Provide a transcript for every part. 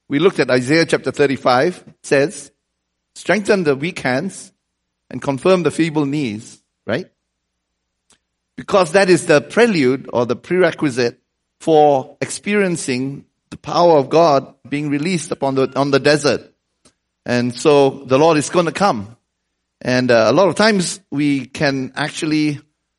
We looked at Isaiah chapter 35. It says, strengthen the weak hands and confirm the feeble knees, right? Because that is the prelude or the prerequisite for experiencing the power of God being released on the desert. And so the Lord is going to come. And a lot of times we can actually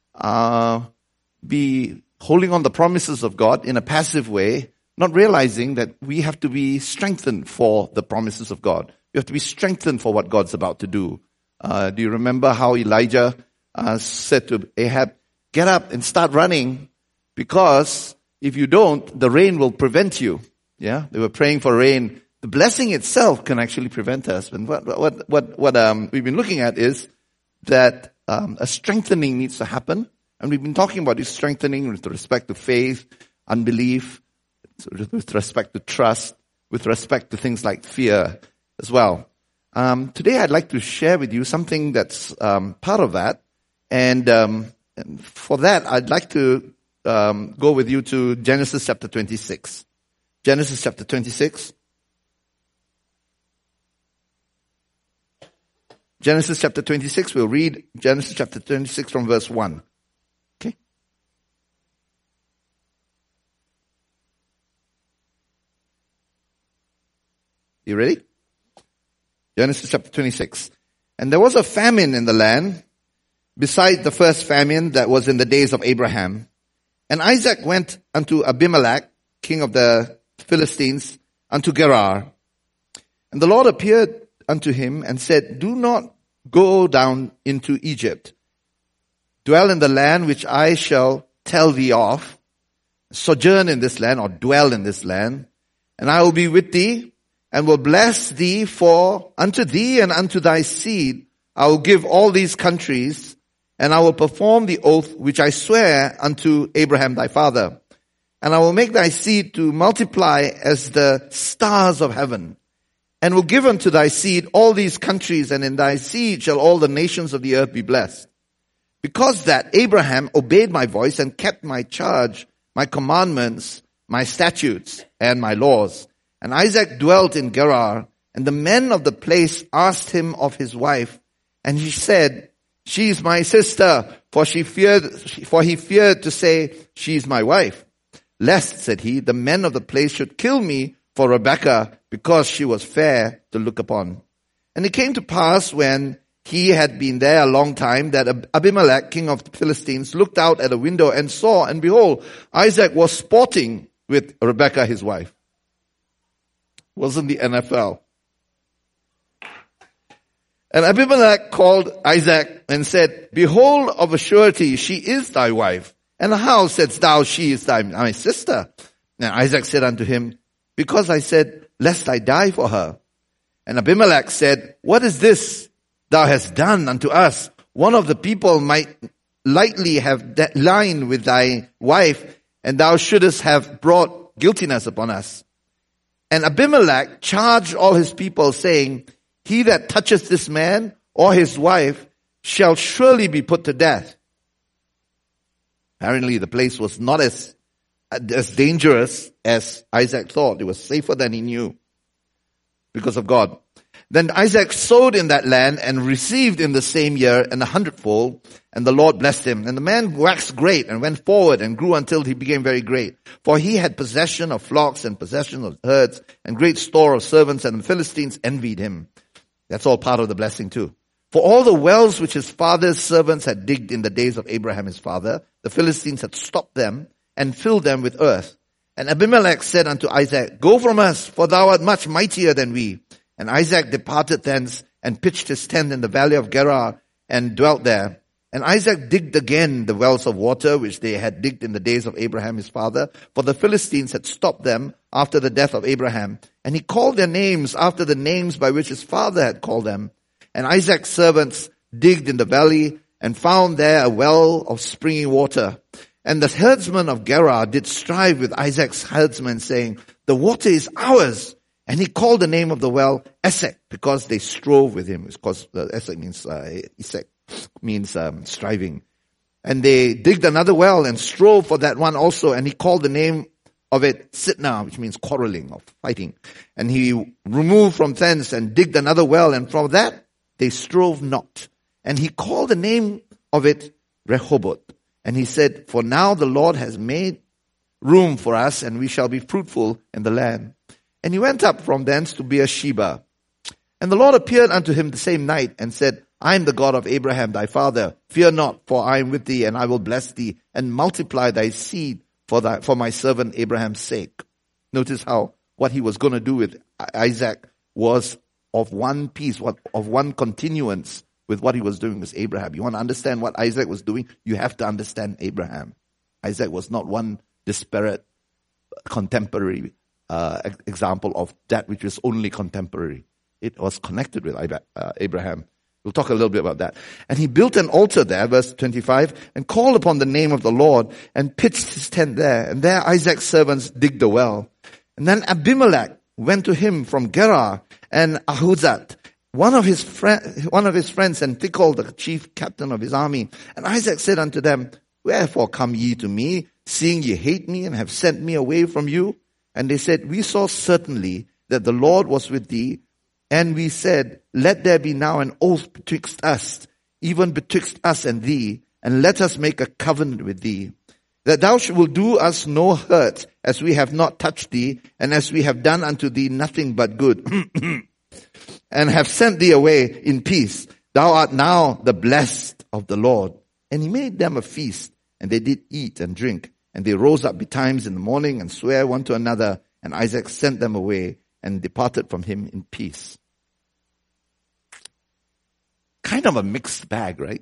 be holding on the promises of God in a passive way, not realizing that we have to be strengthened for the promises of God. We have to be strengthened for what God's about to do. Do you remember how Elijah said to Ahab, get up and start running, because if you don't, the rain will prevent you. Yeah, they were praying for rain. The blessing itself can actually prevent us. And what we've been looking at is that a strengthening needs to happen. And we've been talking about this strengthening with respect to faith, unbelief, with respect to trust, with respect to things like fear as well. Today I'd like to share with you something that's part of that. And for that, I'd like to go with you to Genesis chapter 26. Genesis chapter 26. Genesis chapter 26, we'll read Genesis chapter 26 from verse 1. Okay? You ready? Genesis chapter 26. And there was a famine in the land, beside the first famine that was in the days of Abraham. And Isaac went unto Abimelech, king of the Philistines, unto Gerar. And the Lord appeared unto him and said, do not go down into Egypt. Dwell in the land which I shall tell thee of. Sojourn in this land, or dwell in this land. And I will be with thee, and will bless thee, for unto thee and unto thy seed I will give all these countries, and I will perform the oath which I swear unto Abraham thy father. And I will make thy seed to multiply as the stars of heaven, and will give unto thy seed all these countries, and in thy seed shall all the nations of the earth be blessed. Because that Abraham obeyed my voice and kept my charge, my commandments, my statutes, and my laws. And Isaac dwelt in Gerar, and the men of the place asked him of his wife, and he said, she is my sister, for he feared to say, she is my wife. Lest, said he, the men of the place should kill me for Rebekah, because she was fair to look upon. And it came to pass, when he had been there a long time, that Abimelech, king of the Philistines, looked out at a window and saw, and behold, Isaac was sporting with Rebekah his wife. Wasn't the NFL. And Abimelech called Isaac and said, behold, of a surety, she is thy wife. And how saidst thou, she is my sister? And Isaac said unto him, because I said, lest I die for her. And Abimelech said, what is this thou hast done unto us? One of the people might lightly have lain with thy wife, and thou shouldest have brought guiltiness upon us. And Abimelech charged all his people, saying, he that toucheth this man or his wife shall surely be put to death. Apparently the place was not as dangerous as Isaac thought. It was safer than he knew because of God. Then Isaac sowed in that land and received in the same year 100-fold, and the Lord blessed him. And the man waxed great and went forward and grew until he became very great. For he had possession of flocks and possession of herds and great store of servants, and the Philistines envied him. That's all part of the blessing too. For all the wells which his father's servants had digged in the days of Abraham his father, the Philistines had stopped them and filled them with earth. And Abimelech said unto Isaac, go from us, for thou art much mightier than we. And Isaac departed thence and pitched his tent in the valley of Gerar and dwelt there. And Isaac digged again the wells of water which they had digged in the days of Abraham his father, for the Philistines had stopped them after the death of Abraham. And he called their names after the names by which his father had called them. And Isaac's servants digged in the valley and found there a well of springing water. And the herdsmen of Gerar did strive with Isaac's herdsmen, saying, the water is ours. And he called the name of the well Esek, because they strove with him. Because Esek means Esek means striving. And they digged another well and strove for that one also. And he called the name of it Sitnah, which means quarreling or fighting. And he removed from thence and digged another well, and from that they strove not. And he called the name of it Rehoboth. And he said, for now the Lord has made room for us, and we shall be fruitful in the land. And he went up from thence to Beersheba. And the Lord appeared unto him the same night and said, I am the God of Abraham thy father. Fear not, for I am with thee, and I will bless thee, and multiply thy seed for my servant Abraham's sake. Notice how what he was going to do with Isaac was of one piece, of one continuance with what he was doing with Abraham. You want to understand what Isaac was doing? You have to understand Abraham. Isaac was not one disparate contemporary example of that which was only contemporary. It was connected with Abraham. We'll talk a little bit about that. And he built an altar there, verse 25, and called upon the name of the Lord and pitched his tent there. And there Isaac's servants digged a well. And then Abimelech went to him from Gerar, and Ahuzat, one of his friends, and Phicol, the chief captain of his army. And Isaac said unto them, wherefore come ye to me, seeing ye hate me and have sent me away from you? And they said, we saw certainly that the Lord was with thee. And we said, let there be now an oath betwixt us, even betwixt us and thee, and let us make a covenant with thee, that thou wilt do us no hurt, as we have not touched thee, and as we have done unto thee nothing but good, and have sent thee away in peace. Thou art now the blessed of the Lord. And he made them a feast, and they did eat and drink, and they rose up betimes in the morning and sware one to another, and Isaac sent them away and departed from him in peace. Kind of a mixed bag, right?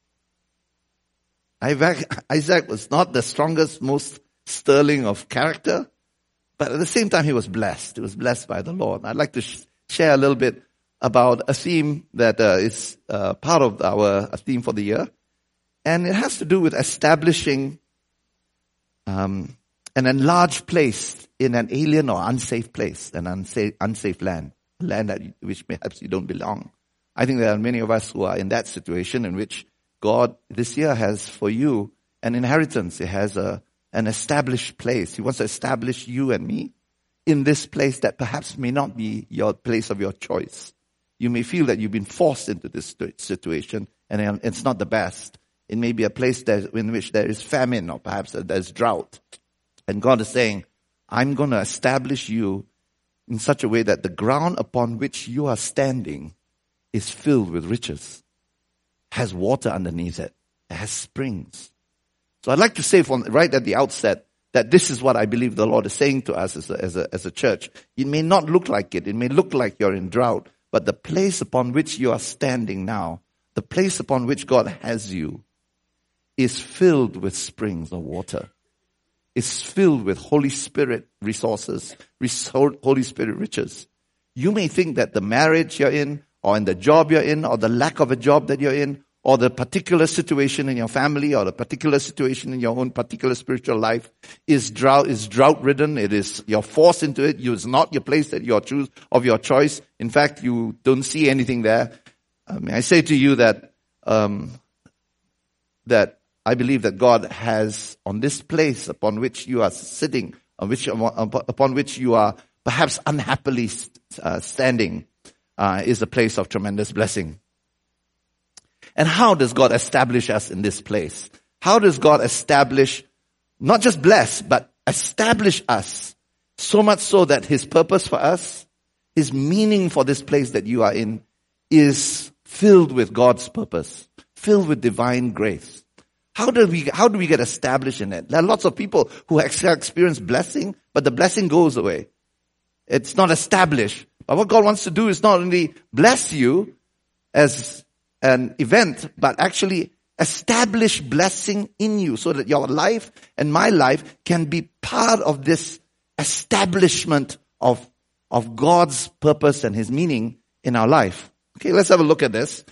Isaac was not the strongest, most sterling of character, but at the same time he was blessed. He was blessed by the Lord. I'd like to share a little bit about a theme that is part of our theme for the year. And it has to do with establishing an enlarged place in an alien or unsafe place, an unsafe land, a land which perhaps you don't belong. I think there are many of us who are in that situation in which God this year has for you an inheritance. He has an established place. He wants to establish you and me in this place that perhaps may not be your place of your choice. You may feel that you've been forced into this situation and it's not the best. It may be a place in which there is famine or perhaps there's drought. And God is saying, I'm going to establish you in such a way that the ground upon which you are standing is filled with riches, has water underneath it, it has springs. So I'd like to say right at the outset that this is what I believe the Lord is saying to us as a church. It may not look like it. It may look like you're in drought, but the place upon which you are standing now, the place upon which God has you, is filled with springs of water. It's filled with Holy Spirit resources, Holy Spirit riches. You may think that the marriage you're in, or in the job you're in, or the lack of a job that you're in, or the particular situation in your family, or the particular situation in your own particular spiritual life is drought-ridden. You're forced into it. It's not your place that you choose of your choice. In fact, you don't see anything there. I say to you that I believe that God has on this place upon which you are sitting, upon which you are perhaps unhappily standing, is a place of tremendous blessing. And how does God establish us in this place? How does God establish, not just bless, but establish us so much so that His purpose for us, His meaning for this place that you are in is filled with God's purpose, filled with divine grace? How do we get established in it? There are lots of people who experience blessing, but the blessing goes away. It's not established. But what God wants to do is not only bless you as an event, but actually establish blessing in you so that your life and my life can be part of this establishment of God's purpose and His meaning in our life. Okay, let's have a look at this.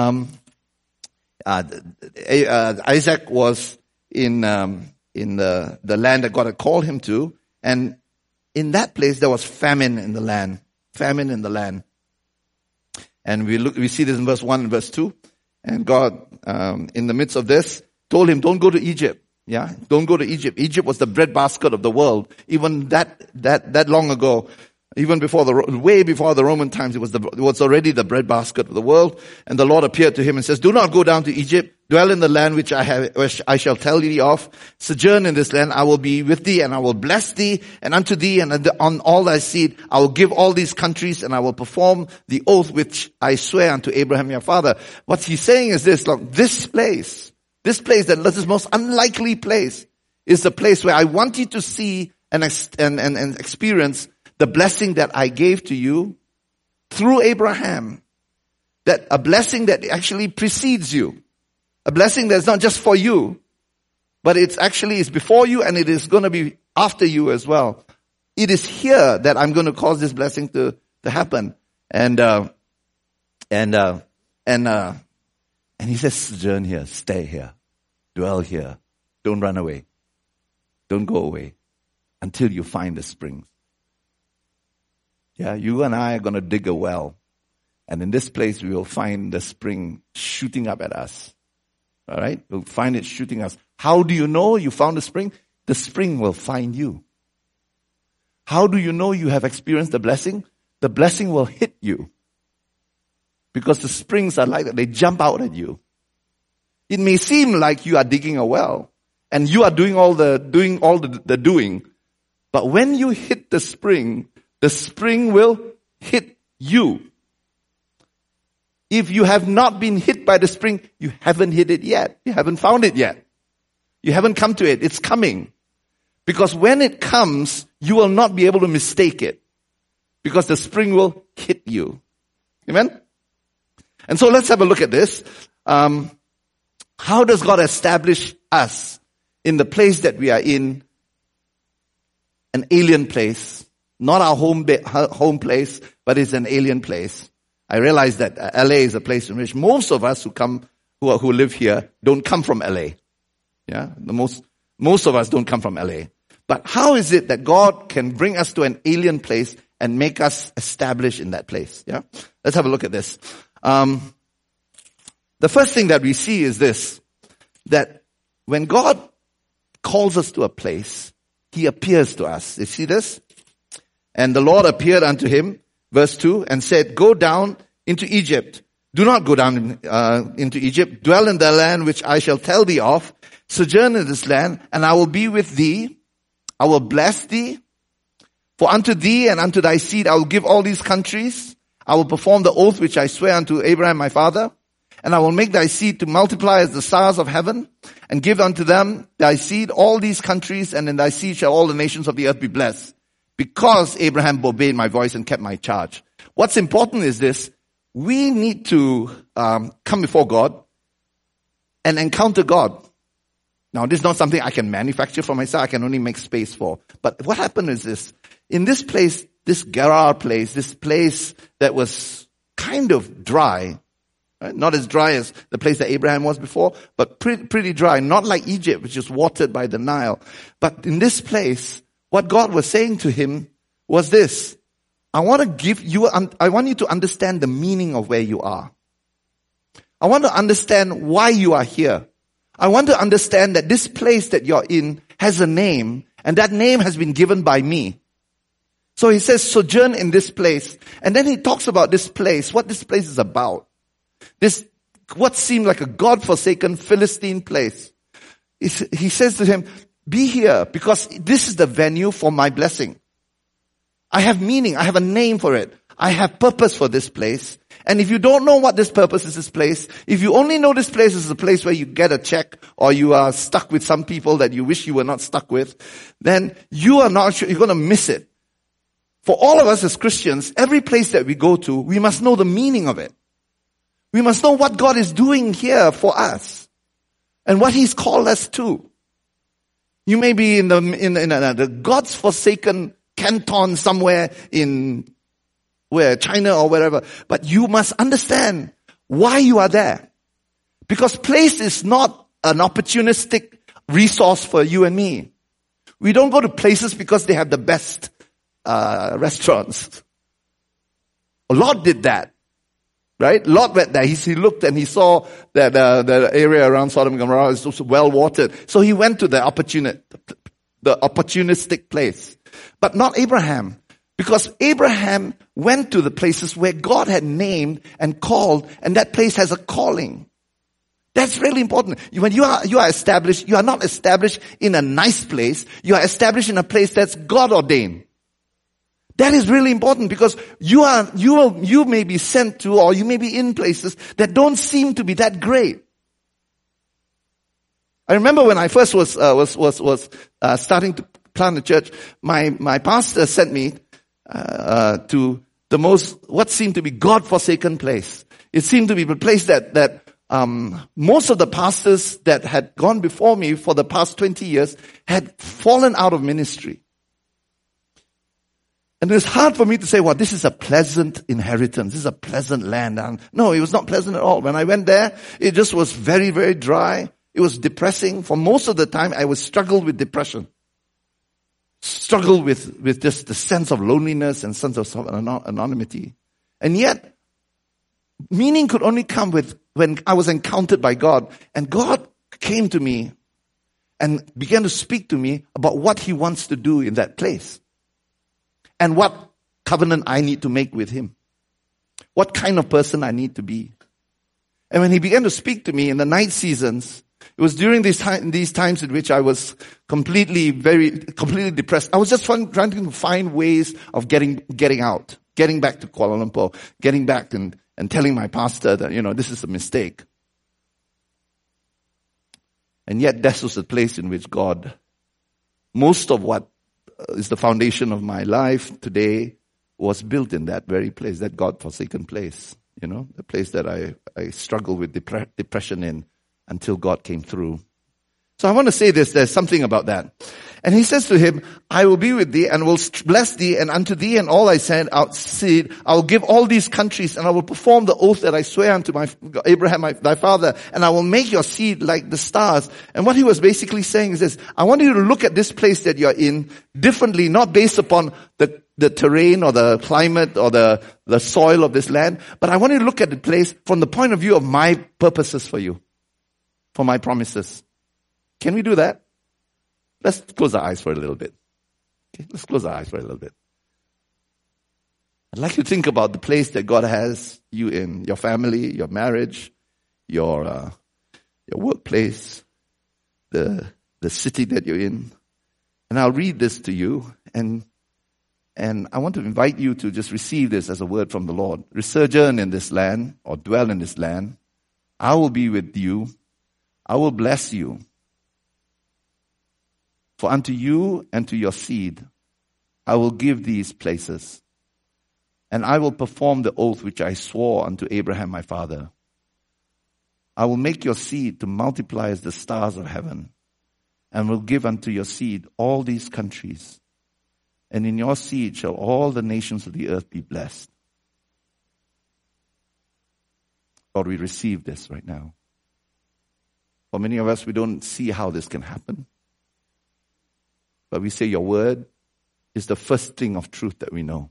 Isaac was in the land that God had called him to, and in that place there was famine in the land. Famine in the land. And we see this in verse 1 and verse 2. And God, in the midst of this, told him, don't go to Egypt. Yeah, don't go to Egypt. Egypt was the breadbasket of the world. Even that long ago, even way before the Roman times, it was already the breadbasket of the world. And the Lord appeared to him and says, do not go down to Egypt. Dwell in the land which I shall tell thee of. Sojourn in this land. I will be with thee and I will bless thee, and unto thee and on all thy seed I will give all these countries, and I will perform the oath which I swear unto Abraham your father. What he's saying is this: look, this place, this most unlikely place, is the place where I want you to see and experience the blessing that I gave to you through Abraham. That a blessing that actually precedes you. A blessing that's not just for you, but it's before you, and it is going to be after you as well. It is here that I'm going to cause this blessing to happen. And he says, sojourn here, stay here, dwell here, don't run away, don't go away until you find the springs. Yeah, you and I are going to dig a well, and in this place we will find the spring shooting up at us. All right? We'll find it shooting us. How do you know you found the spring? The spring will find you. How do you know you have experienced the blessing? The blessing will hit you. Because the springs are like that. They jump out at you. It may seem like you are digging a well and you are doing all the doing. But when you hit the spring will hit you. If you have not been hit by the spring, you haven't hit it yet. You haven't found it yet. You haven't come to it. It's coming. Because when it comes, you will not be able to mistake it. Because the spring will hit you. Amen? And so let's have a look at this. How does God establish us in the place that we are in? An alien place. Not our home place, but it's an alien place. I realize that LA is a place in which most of us who live here don't come from LA. Yeah, most of us don't come from LA. But how is it that God can bring us to an alien place and make us establish in that place? Yeah, let's have a look at this. The first thing that we see is this: that when God calls us to a place, He appears to us. You see this? And the Lord appeared unto him, verse 2, and said, go down into Egypt. Do not go down into Egypt. Dwell in the land which I shall tell thee of. Sojourn in this land, and I will be with thee. I will bless thee. For unto thee and unto thy seed I will give all these countries. I will perform the oath which I swear unto Abraham my father. And I will make thy seed to multiply as the stars of heaven, and give unto them thy seed all these countries, and in thy seed shall all the nations of the earth be blessed. Because Abraham obeyed my voice and kept my charge. What's important is this: we need to come before God and encounter God. Now, this is not something I can manufacture for myself. I can only make space for. But what happened is this: in this place, this Gerar place, this place that was kind of dry, right? Not as dry as the place that Abraham was before, but pretty dry. Not like Egypt, which is watered by the Nile. But in this place, what God was saying to him was this: I want you to understand the meaning of where you are. I want to understand why you are here. I want to understand that this place that you're in has a name, and that name has been given by me. So he says, sojourn in this place. And then he talks about this place, what this place is about. This, what seemed like a God-forsaken Philistine place. He says to him, be here, because this is the venue for my blessing. I have meaning. I have a name for it. I have purpose for this place. And if you don't know what this purpose is, this place, if you only know this place is a place where you get a check, or you are stuck with some people that you wish you were not stuck with, then you are not sure, you're going to miss it. For all of us as Christians, every place that we go to, we must know the meaning of it. We must know what God is doing here for us and what He's called us to. You may be in the God's forsaken canton somewhere in China or wherever, but you must understand why you are there. Because place is not an opportunistic resource for you and me. We don't go to places because they have the best restaurants. Lot did that. Right? Lot went there. He looked and he saw that the area around Sodom and Gomorrah is also well watered. So he went to the opportunistic place. But not Abraham. Because Abraham went to the places where God had named and called, and that place has a calling. That's really important. When you are established, you are not established in a nice place. You are established in a place that's God ordained. That is really important because you may be sent to, or you may be in places that don't seem to be that great. I remember when I first was starting to plant a church, my pastor sent me to what seemed to be God-forsaken place. It seemed to be a place that most of the pastors that had gone before me for the past 20 years had fallen out of ministry. And it's hard for me to say, well, this is a pleasant inheritance. This is a pleasant land. And no, it was not pleasant at all. When I went there, it just was very, very dry. It was depressing. For most of the time, I was struggled with depression. Struggled with just the sense of loneliness and sense of anonymity. And yet, meaning could only come when I was encountered by God. And God came to me and began to speak to me about what He wants to do in that place. And what covenant I need to make with Him. What kind of person I need to be. And when He began to speak to me in the night seasons, it was during these times in which I was completely depressed. I was just trying to find ways of getting out, getting back to Kuala Lumpur, getting back and telling my pastor that, this is a mistake. And yet this was the place in which God, most of what is the foundation of my life today, was built in that very place, that God-forsaken place. The place that I struggled with depression in until God came through. So I want to say this, there's something about that. And He says to him, I will be with thee and will bless thee, and unto thee and all thy seed, I will give all these countries, and I will perform the oath that I swear unto my Abraham, thy father, and I will make your seed like the stars. And what he was basically saying is this: I want you to look at this place that you're in differently, not based upon the terrain or the climate or the soil of this land, but I want you to look at the place from the point of view of my purposes for you, for my promises. Can we do that? Let's close our eyes for a little bit. Okay, let's close our eyes for a little bit. I'd like you to think about the place that God has you in, your family, your marriage, your workplace, the city that you're in. And I'll read this to you, and I want to invite you to just receive this as a word from the Lord. Sojourn in this land, or dwell in this land. I will be with you. I will bless you. For unto you and to your seed, I will give these places, and I will perform the oath which I swore unto Abraham my father. I will make your seed to multiply as the stars of heaven, and will give unto your seed all these countries, and in your seed shall all the nations of the earth be blessed. Lord, we receive this right now. For many of us, we don't see how this can happen. But we say your word is the first thing of truth that we know.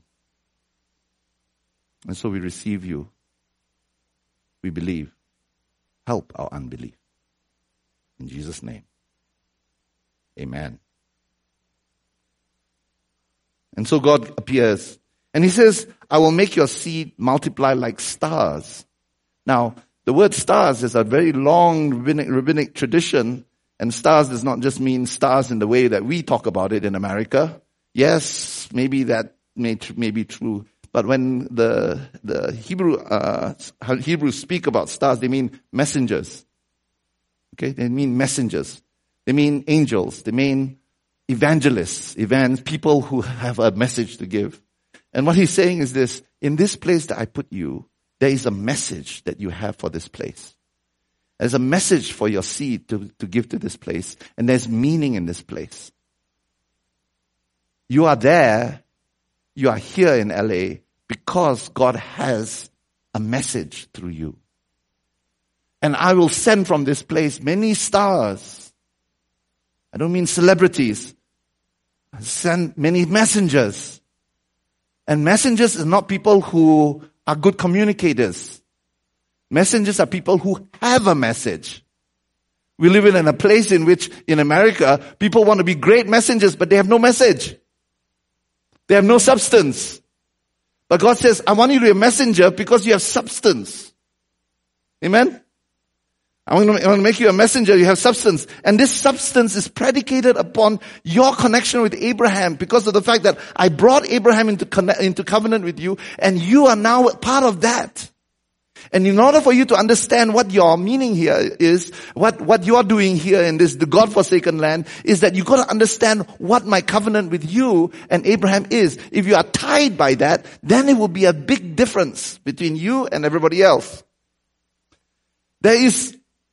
And so we receive you. We believe. Help our unbelief. In Jesus' name. Amen. And so God appears. And He says, I will make your seed multiply like stars. Now, the word stars is a very long rabbinic tradition. And stars does not just mean stars in the way that we talk about it in America. Yes, maybe that may be true. But when the Hebrews speak about stars, they mean messengers. Okay, they mean messengers. They mean angels. They mean evangelists, people who have a message to give. And what He's saying is this: in this place that I put you, there is a message that you have for this place. There's a message for your seed to give to this place. And there's meaning in this place. You are there. You are here in LA because God has a message through you. And I will send from this place many stars. I don't mean celebrities. I send many messengers. And messengers are not people who are good communicators. Messengers are people who have a message. We live in a place in which, in America, people want to be great messengers, but they have no message. They have no substance. But God says, I want you to be a messenger because you have substance. Amen? I want to make you a messenger, you have substance. And this substance is predicated upon your connection with Abraham because of the fact that I brought Abraham into covenant with you, and you are now part of that. And in order for you to understand what your meaning here is, what you are doing here in the God-forsaken land, is that you got to understand what my covenant with you and Abraham is. If you are tied by that, then it will be a big difference between you and everybody else. There is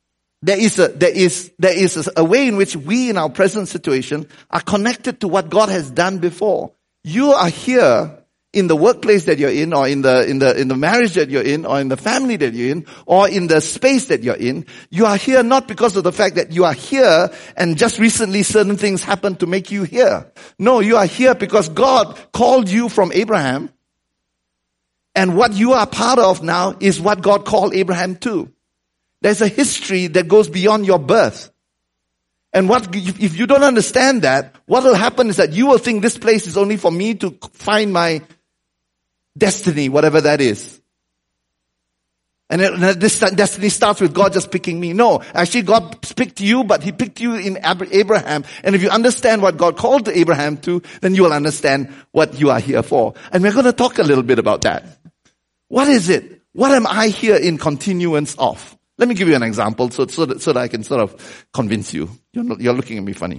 a way in which we in our present situation are connected to what God has done before. You are here in the workplace that you're in, or in the marriage that you're in, or in the family that you're in, or in the space that you're in. You are here not because of the fact that you are here and just recently certain things happened to make you here. No, you are here because God called you from Abraham, and what you are part of now is what God called Abraham to. There's a history that goes beyond your birth. And if you don't understand that, what will happen is that you will think this place is only for me to find my destiny, whatever that is. And this destiny starts with God just picking me. No, actually God picked you, but He picked you in Abraham. And if you understand what God called Abraham to, then you will understand what you are here for. And we're going to talk a little bit about that. What is it? What am I here in continuance of? Let me give you an example so that I can sort of convince you. You're looking at me funny.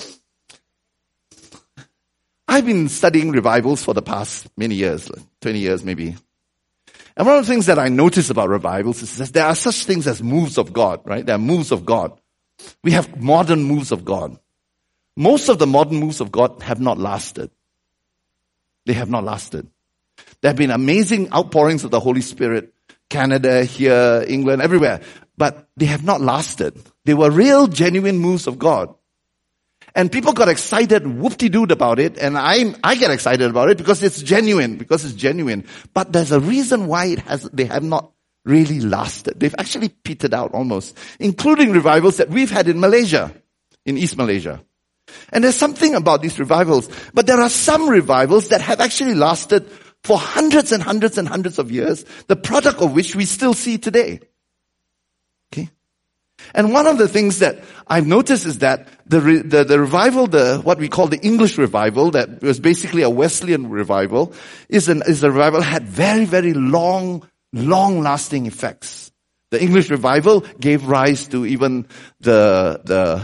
I've been studying revivals for the past many years, like 20 years maybe. And one of the things that I notice about revivals is that there are such things as moves of God, right? There are moves of God. We have modern moves of God. Most of the modern moves of God have not lasted. They have not lasted. There have been amazing outpourings of the Holy Spirit. Canada, here, England, everywhere. But they have not lasted. They were real, genuine moves of God. And people got excited, whoop-de-dooed about it, and I get excited about it because it's genuine. But there's a reason why they have not really lasted. They've actually petered out almost, including revivals that we've had in Malaysia, in East Malaysia. And there's something about these revivals. But there are some revivals that have actually lasted for hundreds and hundreds and hundreds of years, the product of which we still see today. Okay? And one of the things that I've noticed is that the revival, what we call the English revival, that was basically a Wesleyan revival, is a revival that had very, very long lasting effects. The English revival gave rise to even the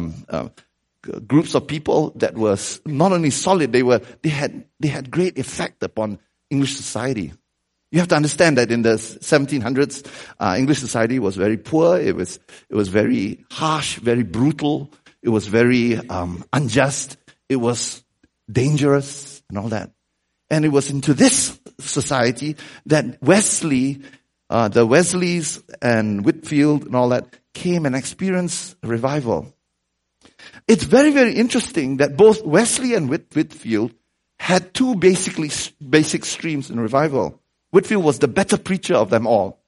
groups of people that was not only solid, they had great effect upon English society. You have to understand that in the 1700s, English society was very poor. It was very harsh, very brutal. It was very unjust. It was dangerous and all that. And it was into this society that the Wesleys and Whitefield and all that came and experienced a revival. It's very, very interesting that both Wesley and Whitefield had two basic streams in revival. Whitefield was the better preacher of them all.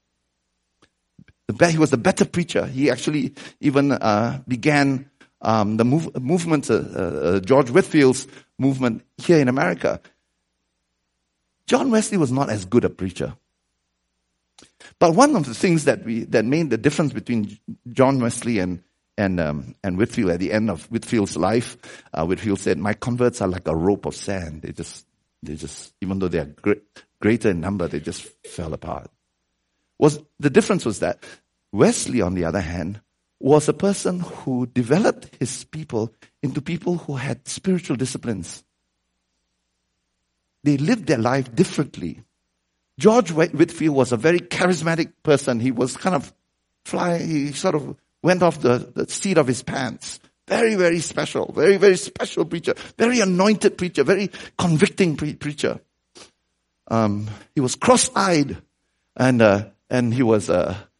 He was the better preacher. He actually even began the movement, George Whitefield's movement here in America. John Wesley was not as good a preacher. But one of the things that made the difference between John Wesley and Whitefield at the end of Whitefield's life, Whitefield said, "My converts are like a rope of sand. They just, even though they are greater in number, they just fell apart." The difference was that Wesley, on the other hand, was a person who developed his people into people who had spiritual disciplines. They lived their life differently. George Whitefield was a very charismatic person. He was kind of he sort of went off the seat of his pants. Very, very special. Very, very special preacher. Very anointed preacher. Very convicting preacher. He was cross-eyed and he was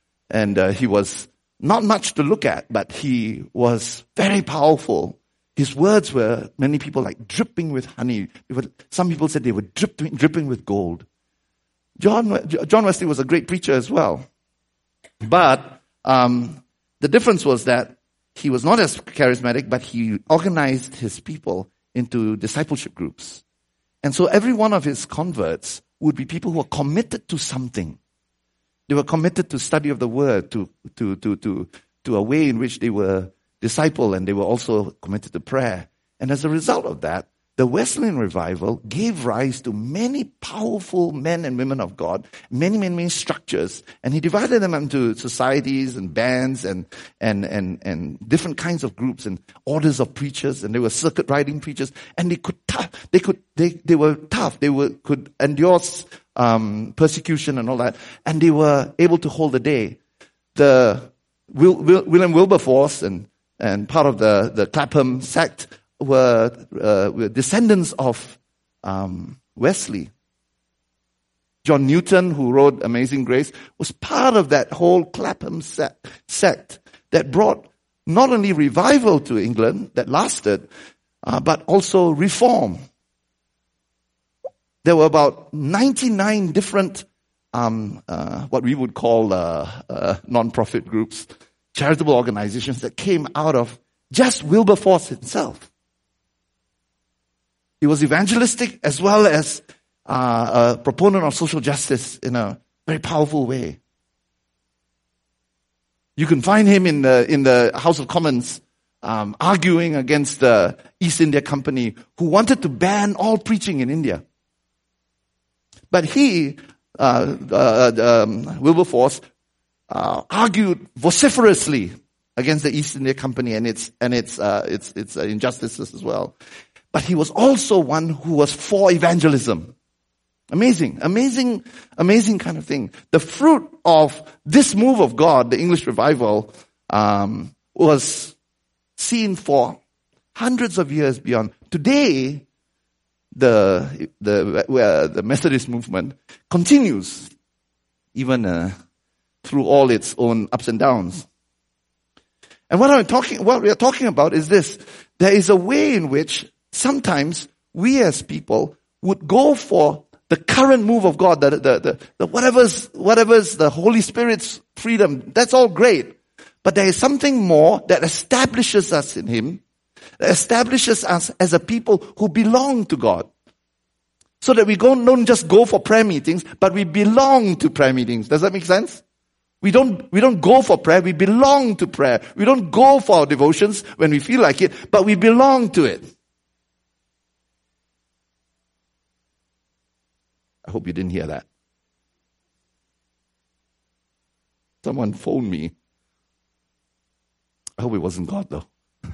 not much to look at, but he was very powerful. His words were, many people like dripping with honey. Some people said they were dripping with gold. John Wesley was a great preacher as well. But the difference was that he was not as charismatic, but he organized his people into discipleship groups. And so every one of his converts would be people who are committed to something. They were committed to study of the word, to a way in which they were discipled, and they were also committed to prayer. And as a result of that, the Wesleyan revival gave rise to many powerful men and women of God, many structures, and he divided them into societies and bands and different kinds of groups and orders of preachers, and they were circuit riding preachers, and they were tough. They could endure persecution and all that, and they were able to hold the day. The William Wilberforce and part of the Clapham sect were descendants of Wesley. John Newton, who wrote Amazing Grace, was part of that whole Clapham sect that brought not only revival to England that lasted, but also reform. There were about 99 different what we would call non-profit groups, charitable organizations that came out of just Wilberforce himself. He was evangelistic as well as a proponent of social justice in a very powerful way. You can find him in the House of Commons arguing against the East India Company, who wanted to ban all preaching in India. But he, Wilberforce, argued vociferously against the East India Company and its injustices as well. But he was also one who was for evangelism. Amazing kind of thing. The fruit of this move of God, the English revival, was seen for hundreds of years beyond. Today, the Methodist movement continues, even through all its own ups and downs. And what we are talking about is this: there is a way in which sometimes we as people would go for the current move of God, the whatever's the Holy Spirit's freedom. That's all great. But there is something more that establishes us in Him, that establishes us as a people who belong to God. So that we don't just go for prayer meetings, but we belong to prayer meetings. Does that make sense? We don't go for prayer, we belong to prayer. We don't go for our devotions when we feel like it, but we belong to it. I hope you didn't hear that. Someone phoned me. I hope it wasn't God though.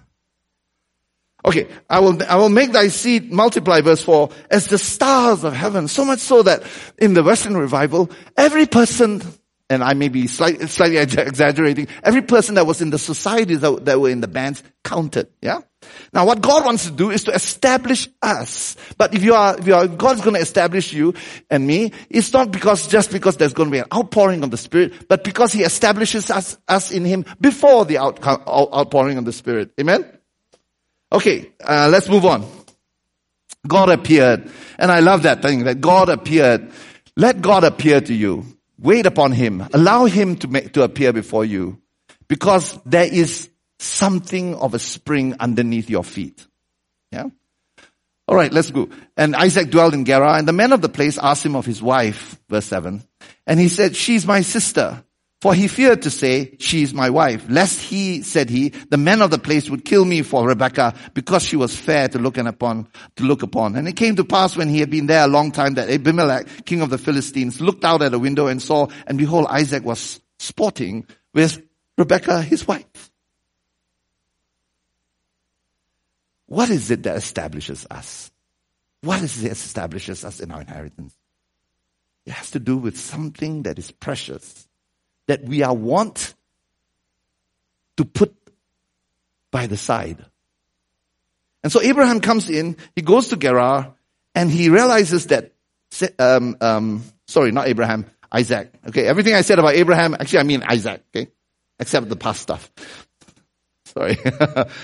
Okay, I will make thy seed multiply, verse 4, as the stars of heaven. So much so that in the Western revival, every person, and I may be slightly exaggerating, every person that was in the societies that were in the bands counted. Yeah. Now, what God wants to do is to establish us. But if God's going to establish you and me, it's not just because there's going to be an outpouring of the Spirit, but because He establishes us in Him before the outpouring of the Spirit. Amen? Okay, let's move on. God appeared. And I love that thing, that God appeared. Let God appear to you. Wait upon Him. Allow Him to appear before you. Because there is something of a spring underneath your feet. Yeah? Alright, let's go. And Isaac dwelled in Gerar, and the men of the place asked him of his wife, verse 7. And he said, she's my sister. For he feared to say, she is my wife, lest the men of the place would kill me for Rebekah, because she was fair to look upon. And it came to pass when he had been there a long time that Abimelech, king of the Philistines, looked out at a window and saw, and behold, Isaac was sporting with Rebekah, his wife. What is it that establishes us? What is it that establishes us in our inheritance? It has to do with something that is precious, that we are want to put by the side. And so Abraham comes in, he goes to Gerar, and he realizes that, not Abraham, Isaac. Okay, everything I said about Abraham, actually I mean Isaac, okay? Except the past stuff. Sorry.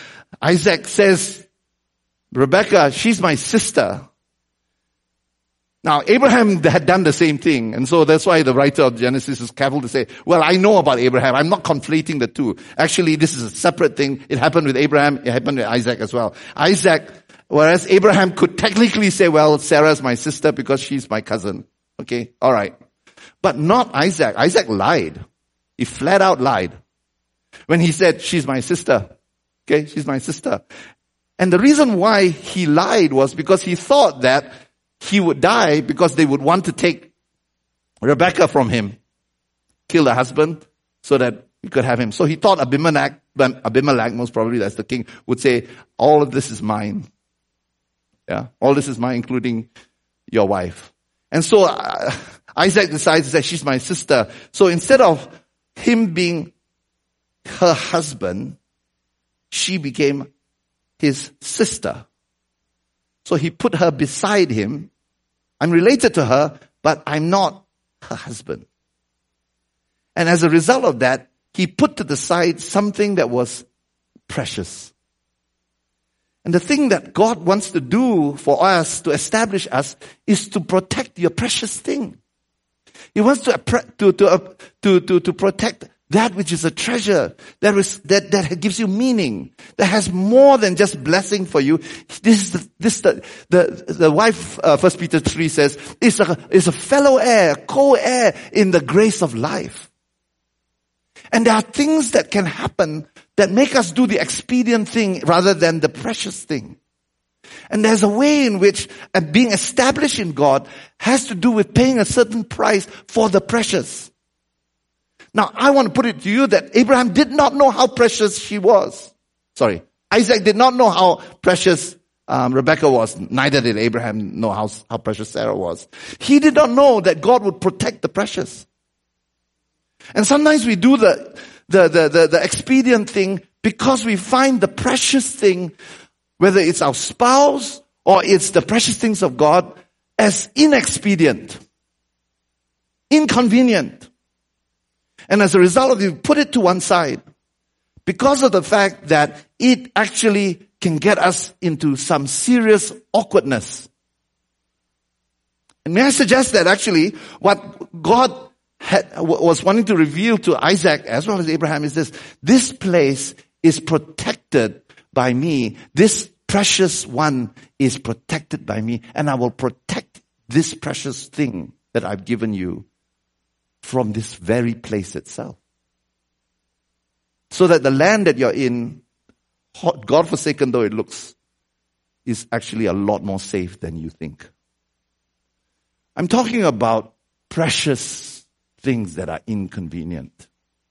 Isaac says, Rebekah, she's my sister. Now, Abraham had done the same thing, and so that's why the writer of Genesis is careful to say, well, I know about Abraham. I'm not conflating the two. Actually, this is a separate thing. It happened with Abraham. It happened with Isaac as well. Whereas Abraham could technically say, well, Sarah's my sister because she's my cousin. Okay, all right. But not Isaac. Isaac lied. He flat out lied when he said, she's my sister. Okay, she's my sister. And the reason why he lied was because he thought that he would die because they would want to take Rebekah from him, kill the husband so that he could have him. So he thought Abimelech, most probably that's the king, would say, all of this is mine. Yeah, all this is mine, including your wife. And so Isaac decides to say, she's my sister. So instead of him being her husband, she became his sister. So he put her beside him. I'm related to her, but I'm not her husband. And as a result of that, he put to the side something that was precious. And the thing that God wants to do for us, to establish us, is to protect your precious thing. He wants to protect that which is a treasure, that gives you meaning, that has more than just blessing for you. The wife, 1 Peter 3 says, is a fellow heir, co-heir in the grace of life. And there are things that can happen that make us do the expedient thing rather than the precious thing. And there's a way in which being established in God has to do with paying a certain price for the precious. Now, I want to put it to you that Abraham did not know how precious she was. Isaac did not know how precious Rebekah was. Neither did Abraham know how precious Sarah was. He did not know that God would protect the precious. And sometimes we do the expedient thing because we find the precious thing, whether it's our spouse or it's the precious things of God, as inexpedient, inconvenient. And as a result of it, you put it to one side because of the fact that it actually can get us into some serious awkwardness. And may I suggest that actually what God was wanting to reveal to Isaac as well as Abraham is this place is protected by me. This precious one is protected by me, and I will protect this precious thing that I've given you from this very place itself. So that the land that you're in, God-forsaken though it looks, is actually a lot more safe than you think. I'm talking about precious things that are inconvenient.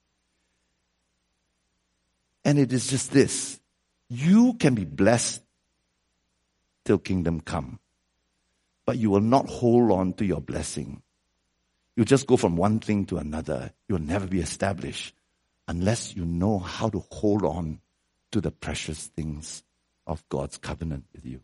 And it is just this. You can be blessed till kingdom come, but you will not hold on to your blessing. You just go from one thing to another. You'll never be established unless you know how to hold on to the precious things of God's covenant with you.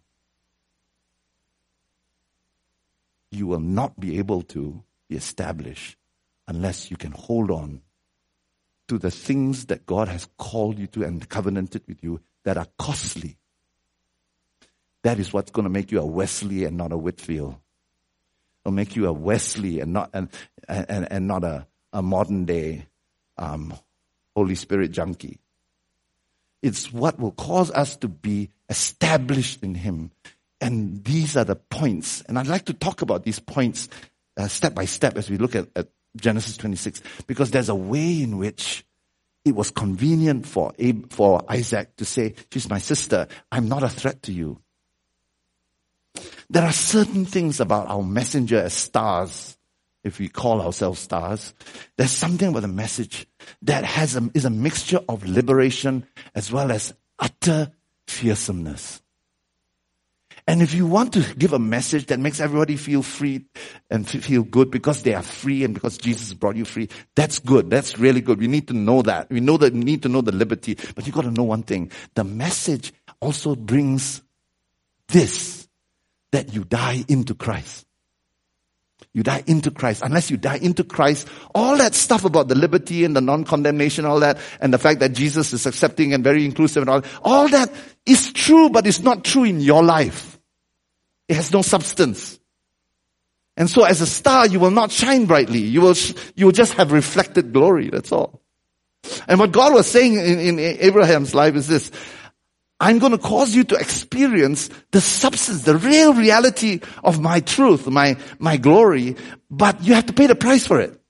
You will not be able to be established unless you can hold on to the things that God has called you to and covenanted with you that are costly. That is what's going to make you a Wesley and not a Whitfield. It'll make you a Wesley and not a modern day Holy Spirit junkie. It's what will cause us to be established in Him. And these are the points. And I'd like to talk about these points step by step as we look at Genesis 26. Because there's a way in which it was convenient for Isaac to say, she's my sister. I'm not a threat to you. There are certain things about our messenger as stars, if we call ourselves stars. There's something about the message that is a mixture of liberation as well as utter fearsomeness. And if you want to give a message that makes everybody feel free and feel good because they are free and because Jesus brought you free, that's good. That's really good. We need to know that. We need to know the liberty. But you got to know one thing. The message also brings this, that you die into Christ. You die into Christ. Unless you die into Christ, all that stuff about the liberty and the non-condemnation, all that, and the fact that Jesus is accepting and very inclusive and all that is true, but it's not true in your life. It has no substance. And so as a star, you will not shine brightly. You will just have reflected glory. That's all. And what God was saying in Abraham's life is this: I'm going to cause you to experience the substance, the real reality of my truth, my glory, but you have to pay the price for it.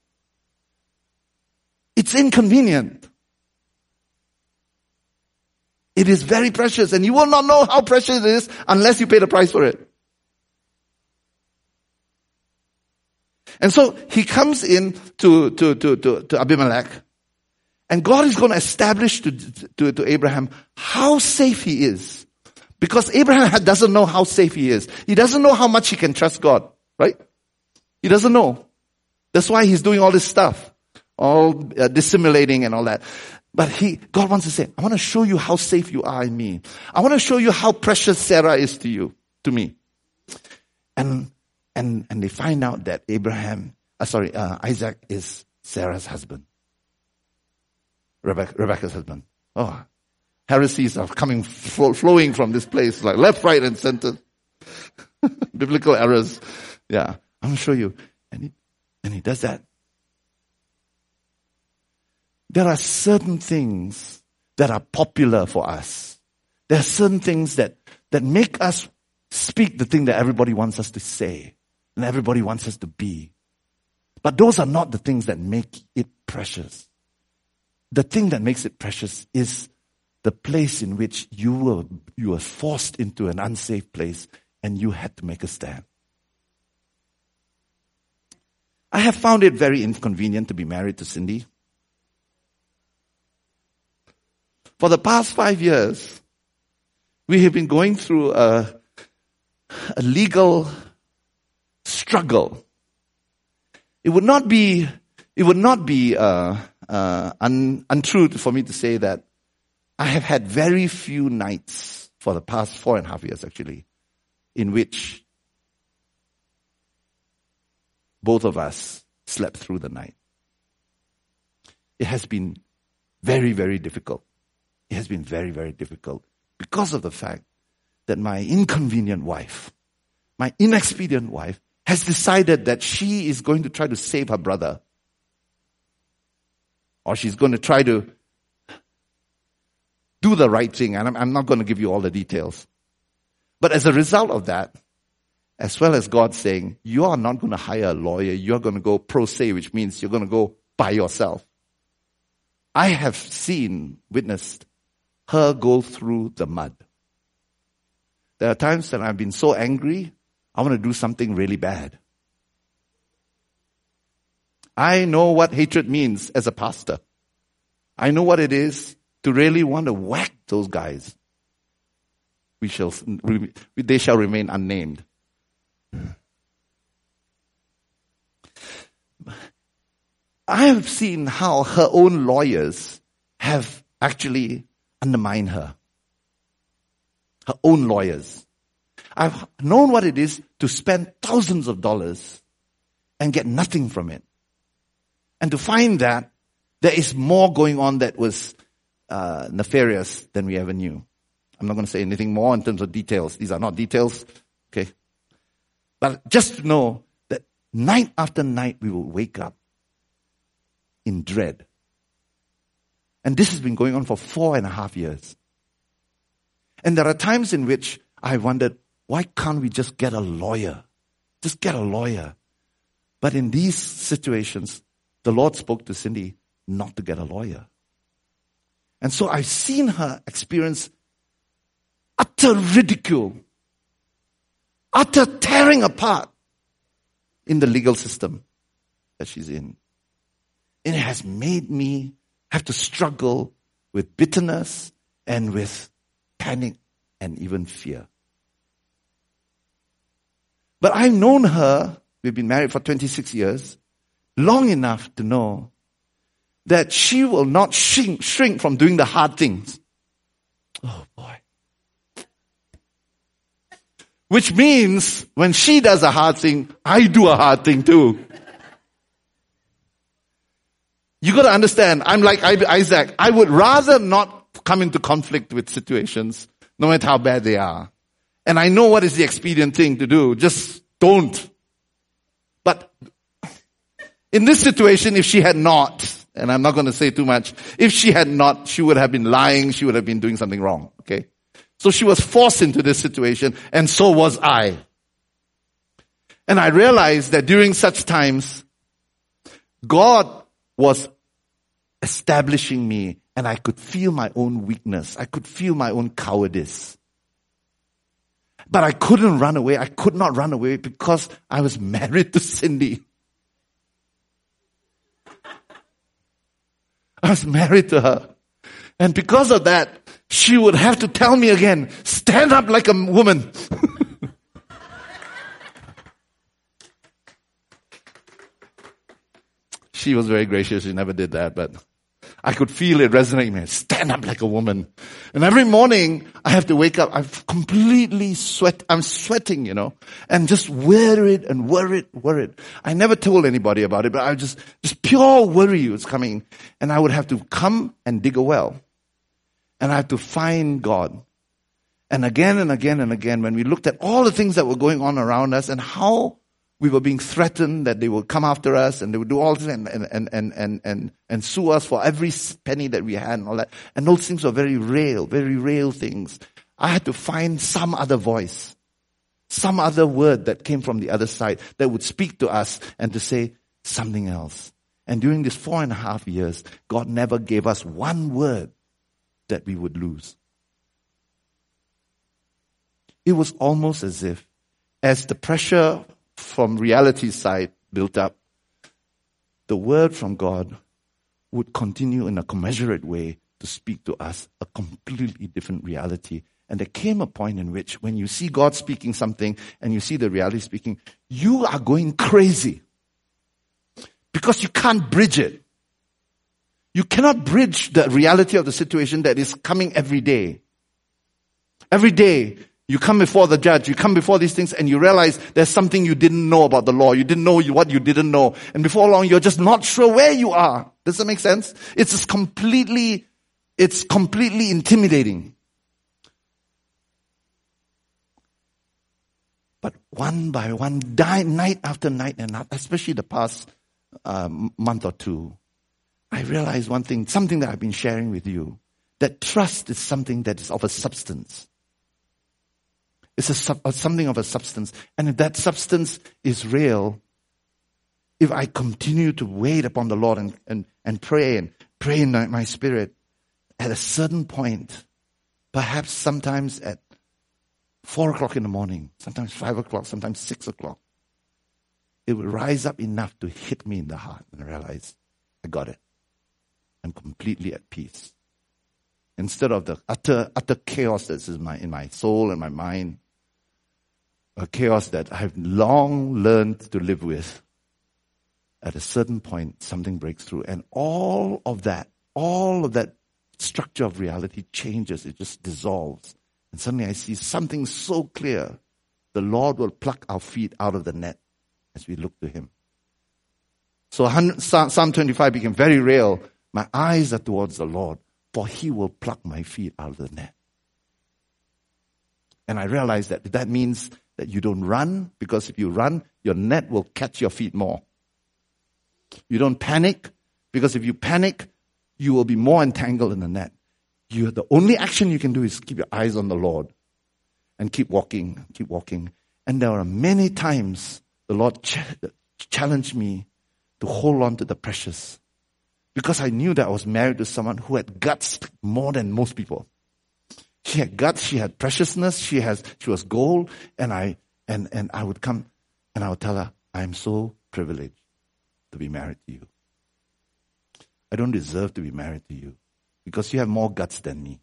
It's inconvenient. It is very precious, and you will not know how precious it is unless you pay the price for it. And so he comes in to Abimelech, and God is going to establish to Abraham how safe he is. Because Abraham doesn't know how safe he is. He doesn't know how much he can trust God, right? He doesn't know. That's why he's doing all this stuff, all dissimulating and all that. But God wants to say, I want to show you how safe you are in me. I want to show you how precious Sarah is to me. And they find out that Isaac is Sarah's husband. Rebecca's husband. Oh, heresies are flowing from this place, like left, right, and center. Biblical errors. Yeah, I'm going to show you. And he does that. There are certain things that are popular for us. There are certain things that make us speak the thing that everybody wants us to say and everybody wants us to be. But those are not the things that make it precious. The thing that makes it precious is the place in which you were forced into an unsafe place and you had to make a stand. I have found it very inconvenient to be married to Cindy. For the past 5 years, we have been going through a legal struggle. It would not be untrue for me to say that I have had very few nights for the past 4.5 years, actually, in which both of us slept through the night. It has been very, very difficult. It has been very, very difficult because of the fact that my inconvenient wife, my inexpedient wife, has decided that she is going to try to save her brother. Or she's going to try to do the right thing. And I'm not going to give you all the details. But as a result of that, as well as God saying, you are not going to hire a lawyer. You're going to go pro se, which means you're going to go by yourself. I have witnessed her go through the mud. There are times that I've been so angry, I want to do something really bad. I know what hatred means as a pastor. I know what it is to really want to whack those guys. They shall remain unnamed. I have seen how her own lawyers have actually undermined her. Her own lawyers. I've known what it is to spend thousands of dollars and get nothing from it. And to find that there is more going on that was nefarious than we ever knew. I'm not going to say anything more in terms of details. These are not details. Okay. But just to know that night after night we will wake up in dread. And this has been going on for 4.5 years. And there are times in which I wondered, why can't we just get a lawyer? Just get a lawyer. But in these situations, the Lord spoke to Cindy not to get a lawyer. And so I've seen her experience utter ridicule, utter tearing apart in the legal system that she's in. And it has made me have to struggle with bitterness and with panic and even fear. But I've known her, we've been married for 26 years, long enough to know that she will not shrink from doing the hard things. Oh boy. Which means when she does a hard thing, I do a hard thing too. You got to understand, I'm like Isaac. I would rather not come into conflict with situations, no matter how bad they are. And I know what is the expedient thing to do. Just don't. In this situation, if she had not, and I'm not going to say too much, if she had not, she would have been lying, she would have been doing something wrong. Okay? So she was forced into this situation, and so was I. And I realized that during such times, God was establishing me, and I could feel my own weakness. I could feel my own cowardice. But I couldn't run away. I could not run away because I was married to Cindy. I was married to her. And because of that, she would have to tell me again, stand up like a woman. She was very gracious. She never did that, but I could feel it resonating me. Stand up like a woman. And every morning I have to wake up. I'm completely I'm sweating, and just worried. I never told anybody about it, but I just pure worry was coming. And I would have to come and dig a well. And I had to find God. And again and again and again, when we looked at all the things that were going on around us and how we were being threatened that they would come after us and they would do all this and sue us for every penny that we had and all that. And those things were very real things. I had to find some other voice, some other word that came from the other side that would speak to us and to say something else. And during these 4.5 years, God never gave us one word that we would lose. It was almost as if, as the pressure from reality's side built up, the word from God would continue in a commensurate way to speak to us a completely different reality. And there came a point in which when you see God speaking something and you see the reality speaking, you are going crazy because you can't bridge it. You cannot bridge the reality of the situation that is coming every day. Every day, you come before the judge, you come before these things and you realize there's something you didn't know about the law. You didn't know what you didn't know. And before long, you're just not sure where you are. Does that make sense? It's completely intimidating. But one by one, night after night, and especially the past month or two, I realized one thing, something that I've been sharing with you, that trust is something that is of a substance. It's something of a substance. And if that substance is real, if I continue to wait upon the Lord and pray in my spirit, at a certain point, perhaps sometimes at 4 o'clock in the morning, sometimes 5 o'clock, sometimes 6 o'clock, it will rise up enough to hit me in the heart and I realize I got it. I'm completely at peace. Instead of the utter chaos that's in my soul and my mind, a chaos that I've long learned to live with, at a certain point, something breaks through. And all of that structure of reality changes. It just dissolves. And suddenly I see something so clear. The Lord will pluck our feet out of the net as we look to Him. So Psalm 25 became very real. My eyes are towards the Lord, for He will pluck my feet out of the net. And I realized that means that you don't run, because if you run, your net will catch your feet more. You don't panic, because if you panic, you will be more entangled in the net. The only action you can do is keep your eyes on the Lord and keep walking. And there are many times the Lord challenged me to hold on to the precious, because I knew that I was married to someone who had guts more than most people. She had guts, she had preciousness, she was gold, and I would come and I would tell her, I am so privileged to be married to you. I don't deserve to be married to you because you have more guts than me.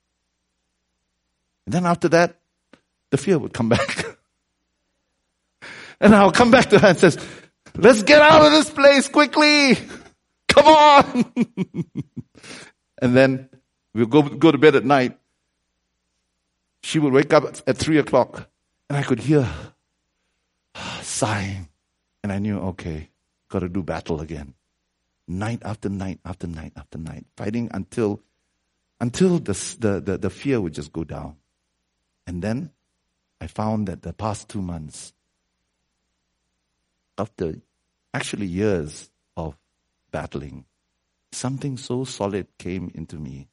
And then after that, the fear would come back. And I'll come back to her and says, let's get out of this place quickly. Come on. And then we'll go to bed at night. She would wake up at 3 o'clock and I could hear sighing. And I knew, okay, got to do battle again. Night after night after night after night. Fighting until the fear would just go down. And then I found that the past 2 months, after actually years, of battling, something so solid came into me.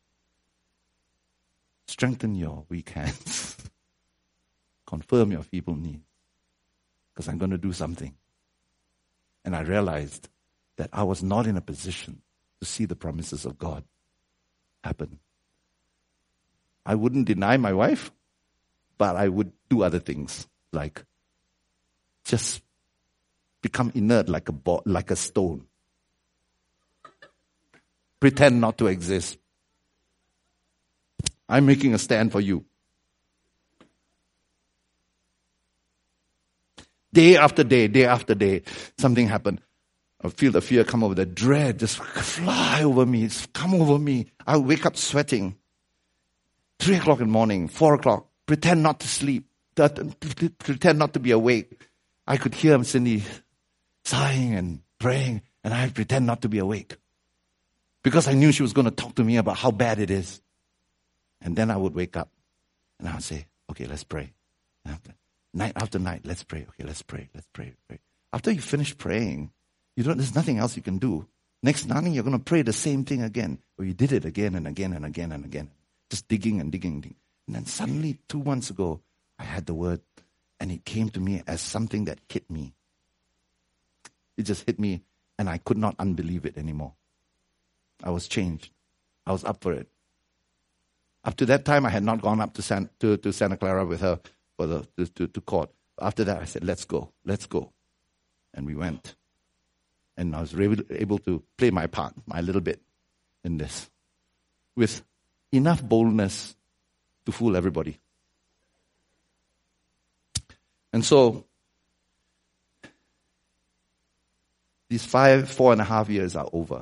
Strengthen your weak hands. Confirm your feeble knees. Because I'm going to do something. And I realized that I was not in a position to see the promises of God happen. I wouldn't deny my wife, but I would do other things, like just become inert like a stone. Pretend not to exist. I'm making a stand for you. Day after day, something happened. I feel the fear come over, the dread just fly over me. It's come over me. I wake up sweating. 3 o'clock in the morning, 4 o'clock. Pretend not to sleep. Pretend not to be awake. I could hear Cindy sighing and praying, and I pretend not to be awake. Because I knew she was going to talk to me about how bad it is. And then I would wake up and I would say, okay, let's pray. Night after night, let's pray. Okay, let's pray. After you finish praying, there's nothing else you can do. Next morning, you're going to pray the same thing again. Or you did it again and again and again and again. Just digging and digging. And then suddenly, 2 months ago, I had the word and it came to me as something that hit me. It just hit me and I could not unbelieve it anymore. I was changed. I was up for it. Up to that time, I had not gone up to Santa Clara with her to court. After that, I said, let's go. And we went. And I was able to play my part, my little bit in this, with enough boldness to fool everybody. And so, these 4.5 years are over.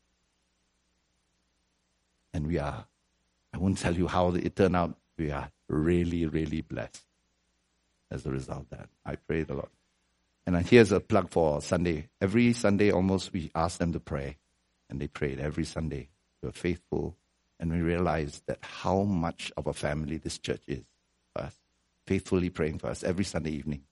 And I won't tell you how it turned out. We are really, really blessed as a result of that. I prayed a lot. And here's a plug for Sunday. Every Sunday almost we asked them to pray. And they prayed every Sunday. They were faithful. And we realized that how much of a family this church is for us. Faithfully praying for us every Sunday evening.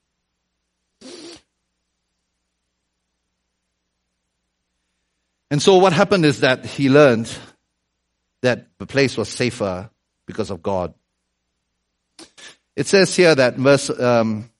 And so what happened is that he learned that the place was safer because of God. It says here that verse 12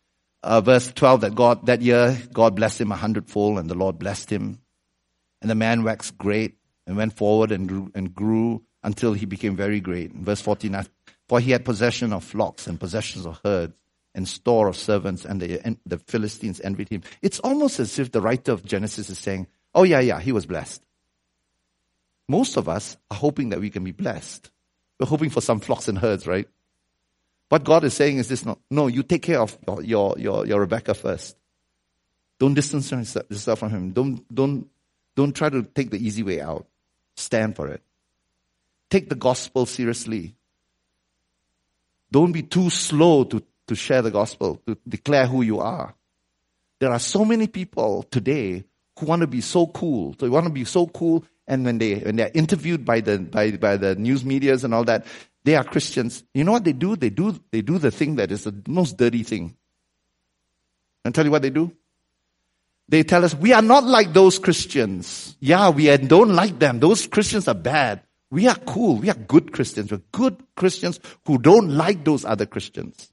that year God blessed him 100-fold, and the Lord blessed him. And the man waxed great and went forward and grew until he became very great. In verse 14, for he had possession of flocks and possessions of herds and store of servants, and the Philistines envied him. It's almost as if the writer of Genesis is saying, oh yeah, he was blessed. Most of us are hoping that we can be blessed. We're hoping for some flocks and herds, right? What God is saying is this: no, you take care of your Rebecca first. Don't distance yourself from him. Don't try to take the easy way out. Stand for it. Take the gospel seriously. Don't be too slow to share the gospel, to declare who you are. There are so many people today who want to be so cool. So they want to be so cool, and when they're interviewed by the news medias and all that, they are Christians. You know what they do? They do the thing that is the most dirty thing. I'll tell you what they do. They tell us, we are not like those Christians. Yeah, we don't like them. Those Christians are bad. We are cool. We are good Christians. We're good Christians who don't like those other Christians.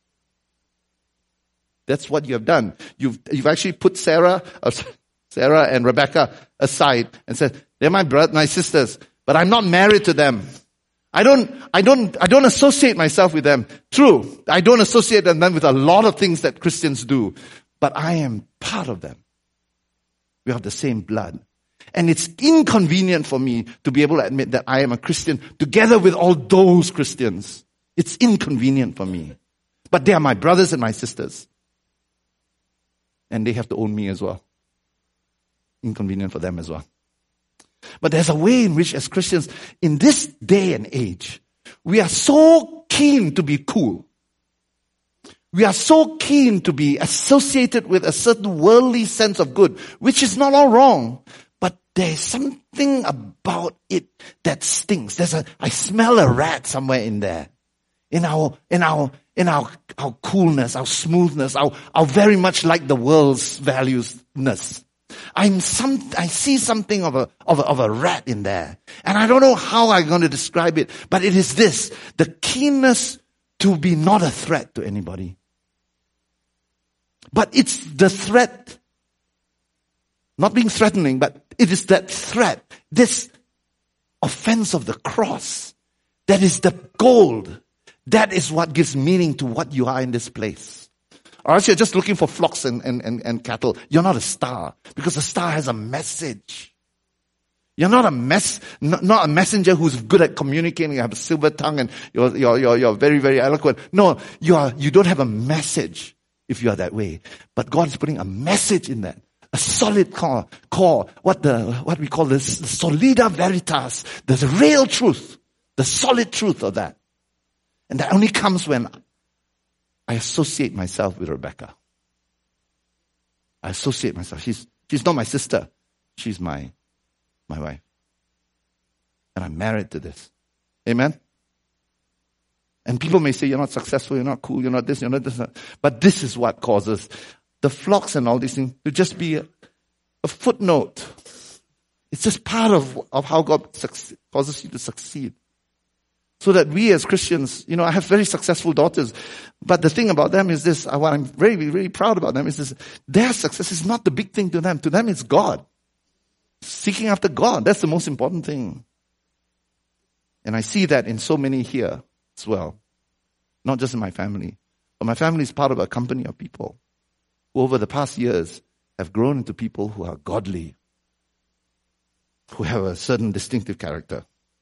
That's what you have done. You've actually put Sarah and Rebecca aside and said, they're my sisters, but I'm not married to them. I don't associate myself with them. True, I don't associate them with a lot of things that Christians do, but I am part of them. We have the same blood. And it's inconvenient for me to be able to admit that I am a Christian together with all those Christians. It's inconvenient for me. But they are my brothers and my sisters. And they have to own me as well. Inconvenient for them as well. But there's a way in which, as Christians, in this day and age, we are so keen to be cool. We are so keen to be associated with a certain worldly sense of good, which is not all wrong. But there's something about it that stinks. I smell a rat somewhere in there. In our coolness, our smoothness, our very much like the world's valuesness. I see something of a rat in there. And I don't know how I'm going to describe it, but it is this, the keenness to be not a threat to anybody. But it's the threat, not being threatening, but it is that threat, this offense of the cross, that is the gold. That is what gives meaning to what you are in this place. Or else you're just looking for flocks and cattle. You're not a star, because a star has a message. You're not not a messenger who's good at communicating. You have a silver tongue and you're very, very eloquent. No, you don't have a message if you are that way. But God is putting a message in that. A solid core, what we call this, the solida veritas, the real truth, the solid truth of that. And that only comes when I associate myself with Rebecca. I associate myself. She's not my sister. She's my wife. And I'm married to this. Amen? And people may say, you're not successful, you're not cool, you're not this, you're not this. But this is what causes the flocks and all these things to just be a footnote. It's just part of how God causes you to succeed. So that we as Christians, I have very successful daughters, but the thing about them is this, what I'm very, very proud about them is this, their success is not the big thing to them. To them it's God. Seeking after God, that's the most important thing. And I see that in so many here as well. Not just in my family, but my family is part of a company of people who over the past years have grown into people who are godly, who have a certain distinctive character.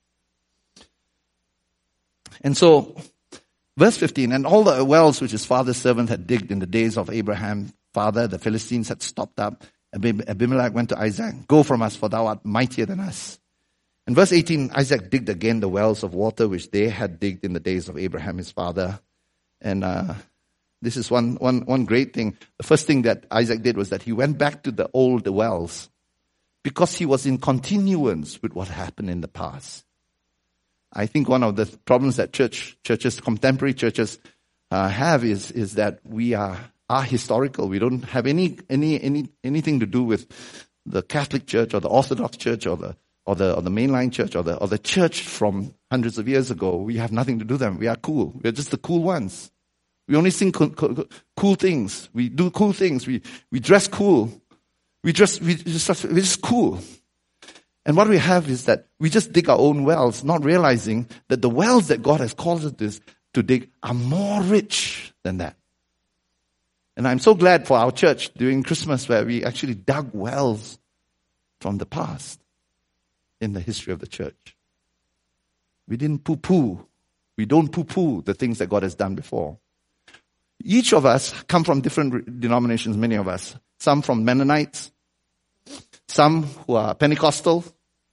And so, verse 15, and all the wells which his father's servant had digged in the days of Abraham, father, the Philistines had stopped up. Abimelech went to Isaac, go from us, for thou art mightier than us. In verse 18, Isaac digged again the wells of water which they had digged in the days of Abraham his father. And this is one great thing. The first thing that Isaac did was that he went back to the old wells, because he was in continuance with what happened in the past. I think one of the problems that churches, contemporary churches have is that we are historical. We don't have anything to do with the Catholic Church or the Orthodox Church or the mainline church or the church from hundreds of years ago. We have nothing to do with them. We are cool. We're just the cool ones. We only sing cool things. We do cool things. We dress cool. We're just cool. And what we have is that we just dig our own wells, not realizing that the wells that God has called us to dig are more rich than that. And I'm so glad for our church during Christmas where we actually dug wells from the past in the history of the church. We didn't poo-poo. We don't poo-poo the things that God has done before. Each of us come from different denominations, many of us. Some from Mennonites, some who are Pentecostal.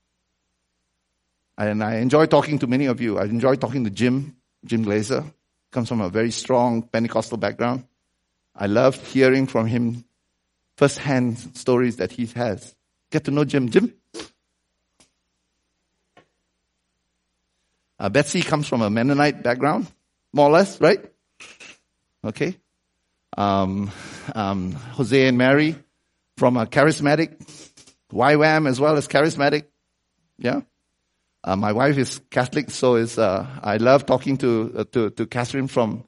And I enjoy talking to many of you. I enjoy talking to Jim Glazer. Comes from a very strong Pentecostal background. I love hearing from him first-hand stories that he has. Get to know Jim. Betsy comes from a Mennonite background, more or less, right? Okay. Jose and Mary from a charismatic, YWAM as well as charismatic. Yeah. My wife is Catholic, so I love talking to Catherine from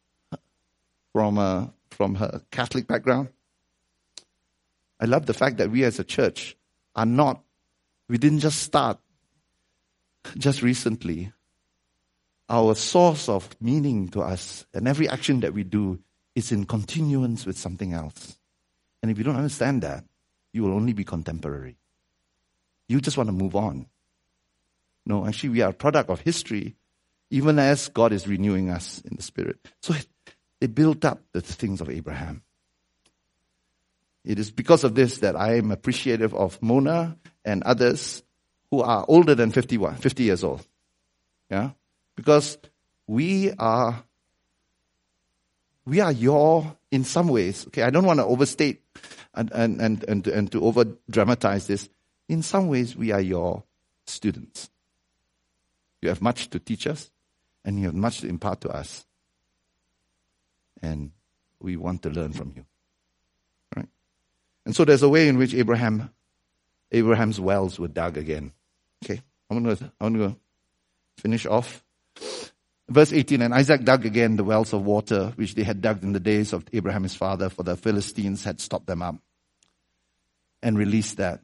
her Catholic background. I love the fact that we as a church we didn't just start just recently. Our source of meaning to us and every action that we do is in continuance with something else. And if you don't understand that, you will only be contemporary. You just want to move on. No, actually we are a product of history, even as God is renewing us in the Spirit. So they built up the things of Abraham. It is because of this that I am appreciative of Mona and others who are older than 50 years old. Yeah? Because we are in some ways, okay, I don't want to overstate and to over dramatize this. In some ways, we are your students. You have much to teach us, and you have much to impart to us. And we want to learn from you. Right? And so there's a way in which Abraham's wells were dug again. Okay, I'm going to finish off. Verse 18, and Isaac dug again the wells of water, which they had dug in the days of Abraham his father, for the Philistines had stopped them up. And released that.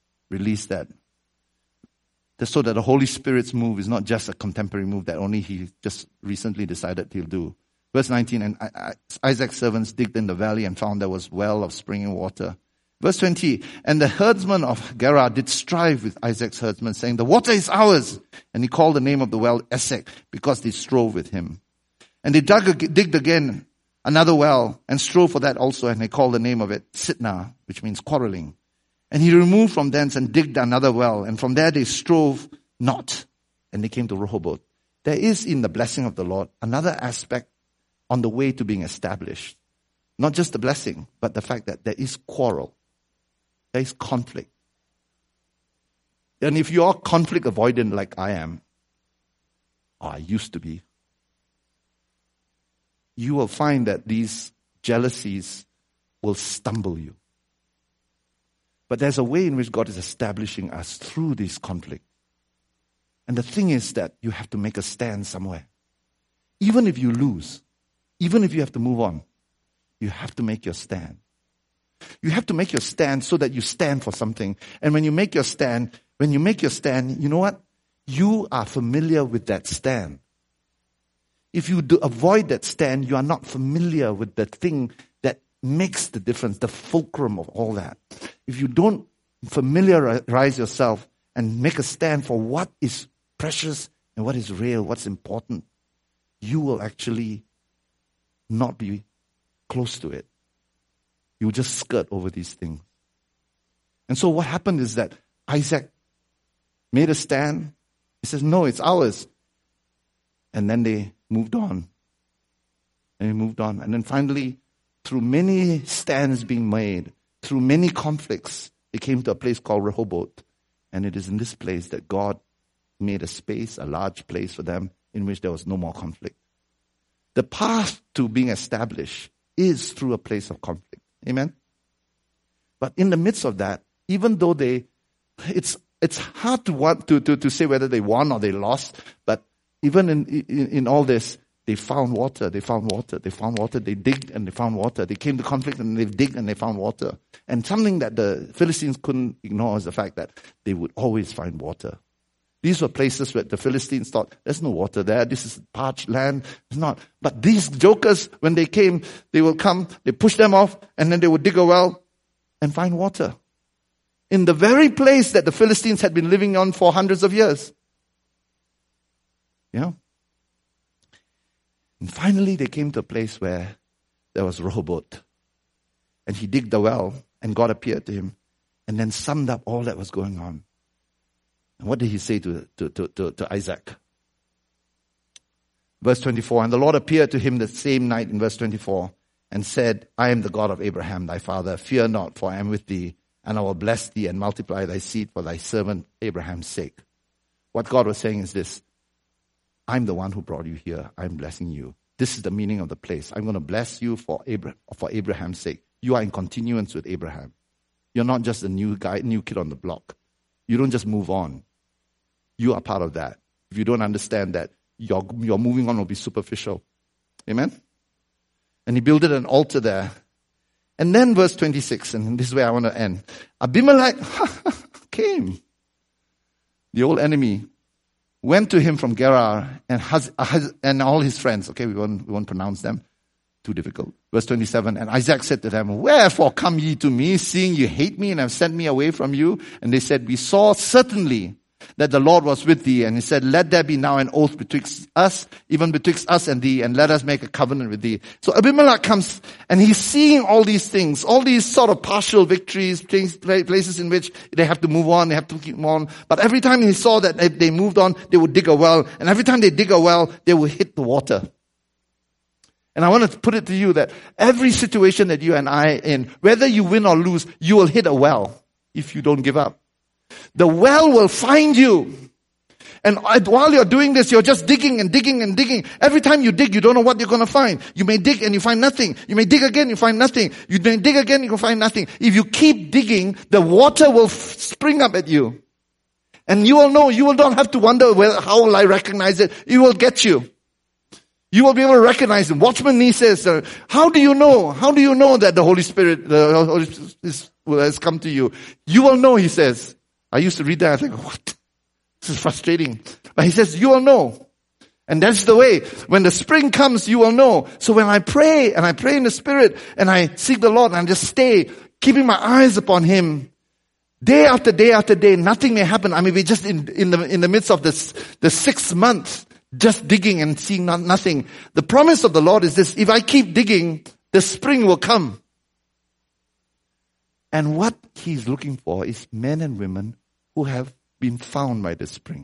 So that the Holy Spirit's move is not just a contemporary move that only he just recently decided he'll do. Verse 19, and Isaac's servants digged in the valley and found there was well of springing water. Verse 20, and the herdsmen of Gerar did strive with Isaac's herdsmen, saying, the water is ours. And he called the name of the well Esek, because they strove with him. And they digged again another well, and strove for that also, and they called the name of it Sitnah, which means quarreling. And he removed from thence and digged another well, and from there they strove not, and they came to Rehoboth. There is in the blessing of the Lord another aspect on the way to being established. Not just the blessing, but the fact that there is quarrel. There is conflict. And if you are conflict avoidant like I am, or I used to be, you will find that these jealousies will stumble you. But there's a way in which God is establishing us through this conflict. And the thing is that you have to make a stand somewhere. Even if you lose, even if you have to move on, you have to make your stand. You have to make your stand so that you stand for something. And when you make your stand, you know what? You are familiar with that stand. If you avoid that stand, you are not familiar with the thing that makes the difference, the fulcrum of all that. If you don't familiarize yourself and make a stand for what is precious and what is real, what's important, you will actually not be close to it. You just skirt over these things. And so what happened is that Isaac made a stand. He says, no, it's ours. And then they moved on. And then finally, through many stands being made, through many conflicts, they came to a place called Rehoboth. And it is in this place that God made a space, a large place for them in which there was no more conflict. The path to being established is through a place of conflict. Amen? But in the midst of that, even though it's hard to say whether they won or they lost, but even in all this, they found water. They digged and they found water. They came to conflict and they digged and they found water. And something that the Philistines couldn't ignore is the fact that they would always find water. These were places where the Philistines thought, there's no water there. This is parched land. It's not. But these jokers, when they came, they will come, they push them off, and then they would dig a well and find water. In the very place that the Philistines had been living on for hundreds of years. You know? And finally they came to a place where there was Rehoboth. And he digged the well, and God appeared to him, and then summed up all that was going on. And what did he say to Isaac? Verse 24, and the Lord appeared to him the same night in verse 24 and said, I am the God of Abraham, thy father. Fear not, for I am with thee, and I will bless thee and multiply thy seed for thy servant Abraham's sake. What God was saying is this, I'm the one who brought you here. I'm blessing you. This is the meaning of the place. I'm going to bless you for Abraham's sake. You are in continuance with Abraham. You're not just a new kid on the block. You don't just move on. You are part of that. If you don't understand that, your moving on will be superficial. Amen? And he built an altar there. And then verse 26, and this is where I want to end. Abimelech came. The old enemy went to him from Gerar and all his friends. Okay, we won't pronounce them. Too difficult. Verse 27, and Isaac said to them, wherefore come ye to me, seeing you hate me and have sent me away from you? And they said, we saw certainly that the Lord was with thee. And he said, let there be now an oath betwixt us, even betwixt us and thee, and let us make a covenant with thee. So Abimelech comes and he's seeing all these things, all these sort of partial victories, places in which they have to move on, they have to keep on. But every time he saw that if they moved on, they would dig a well. And every time they dig a well, they would hit the water. And I want to put it to you that every situation that you and I are in, whether you win or lose, you will hit a well if you don't give up. The well will find you. And while you're doing this, you're just digging and digging and digging. Every time you dig, you don't know what you're going to find. You may dig and you find nothing. You may dig again, you find nothing. You may dig again, you can find nothing. If you keep digging, the water will spring up at you. And you will know, you will not have to wonder, well, how will I recognize it? It will get you. You will be able to recognize it. Watchman Nee says, how do you know? How do you know that the Holy Spirit has come to you? You will know, he says. I used to read that. I think, what? This is frustrating. But he says, you will know. And that's the way. When the spring comes, you will know. So when I pray, and I pray in the Spirit, and I seek the Lord, and I just stay, keeping my eyes upon Him, day after day after day, nothing may happen. I may be just in the midst of the 6th month, just digging and seeing nothing. The promise of the Lord is this: if I keep digging, the spring will come. And what He's looking for is men and women who have been found by the spring.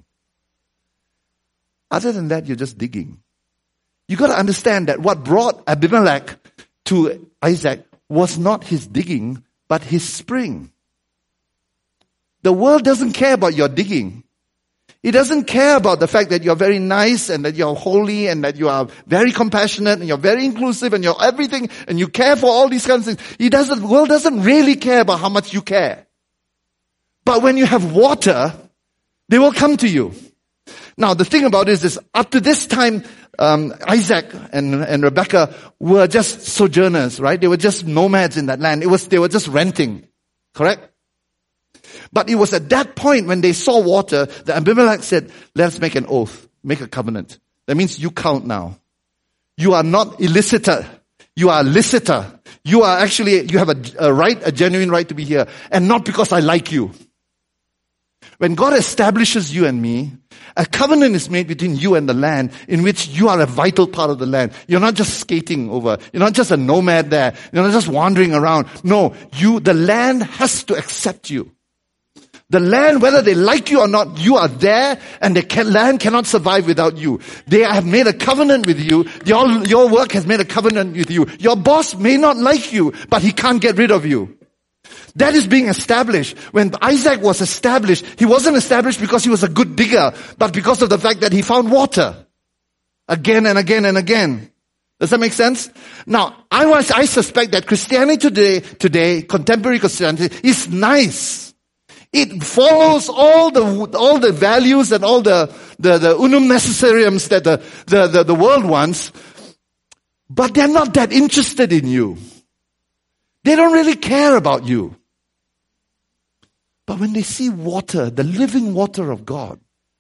Other than that, you're just digging. You got to understand that what brought Abimelech to Isaac was not his digging, but his spring. The world doesn't care about your digging. It doesn't care about the fact that you're very nice and that you're holy and that you are very compassionate and you're very inclusive and you're everything and you care for all these kinds of things. The world doesn't really care about how much you care. But when you have water, they will come to you. Now, the thing about it is this: up to this time, Isaac and Rebekah were just sojourners, right? They were just nomads in that land. They were just renting, correct? But it was at that point when they saw water that Abimelech said, let's make an oath, make a covenant. That means you count now. You are not illiciter. You are a liciter. You have a genuine right to be here. And not because I like you. When God establishes you and me, a covenant is made between you and the land in which you are a vital part of the land. You're not just skating over. You're not just a nomad there. You're not just wandering around. No, the land has to accept you. The land, whether they like you or not, you are there, and the land cannot survive without you. They have made a covenant with you. Your work has made a covenant with you. Your boss may not like you, but he can't get rid of you. That is being established. When Isaac was established, he wasn't established because he was a good digger, but because of the fact that he found water. Again and again and again. Does that make sense? Now, I suspect that Christianity today, contemporary Christianity, is nice. It follows all the values and all the unum necessariums that the world wants, but they're not that interested in you. They don't really care about you. But when they see water, the living water of God,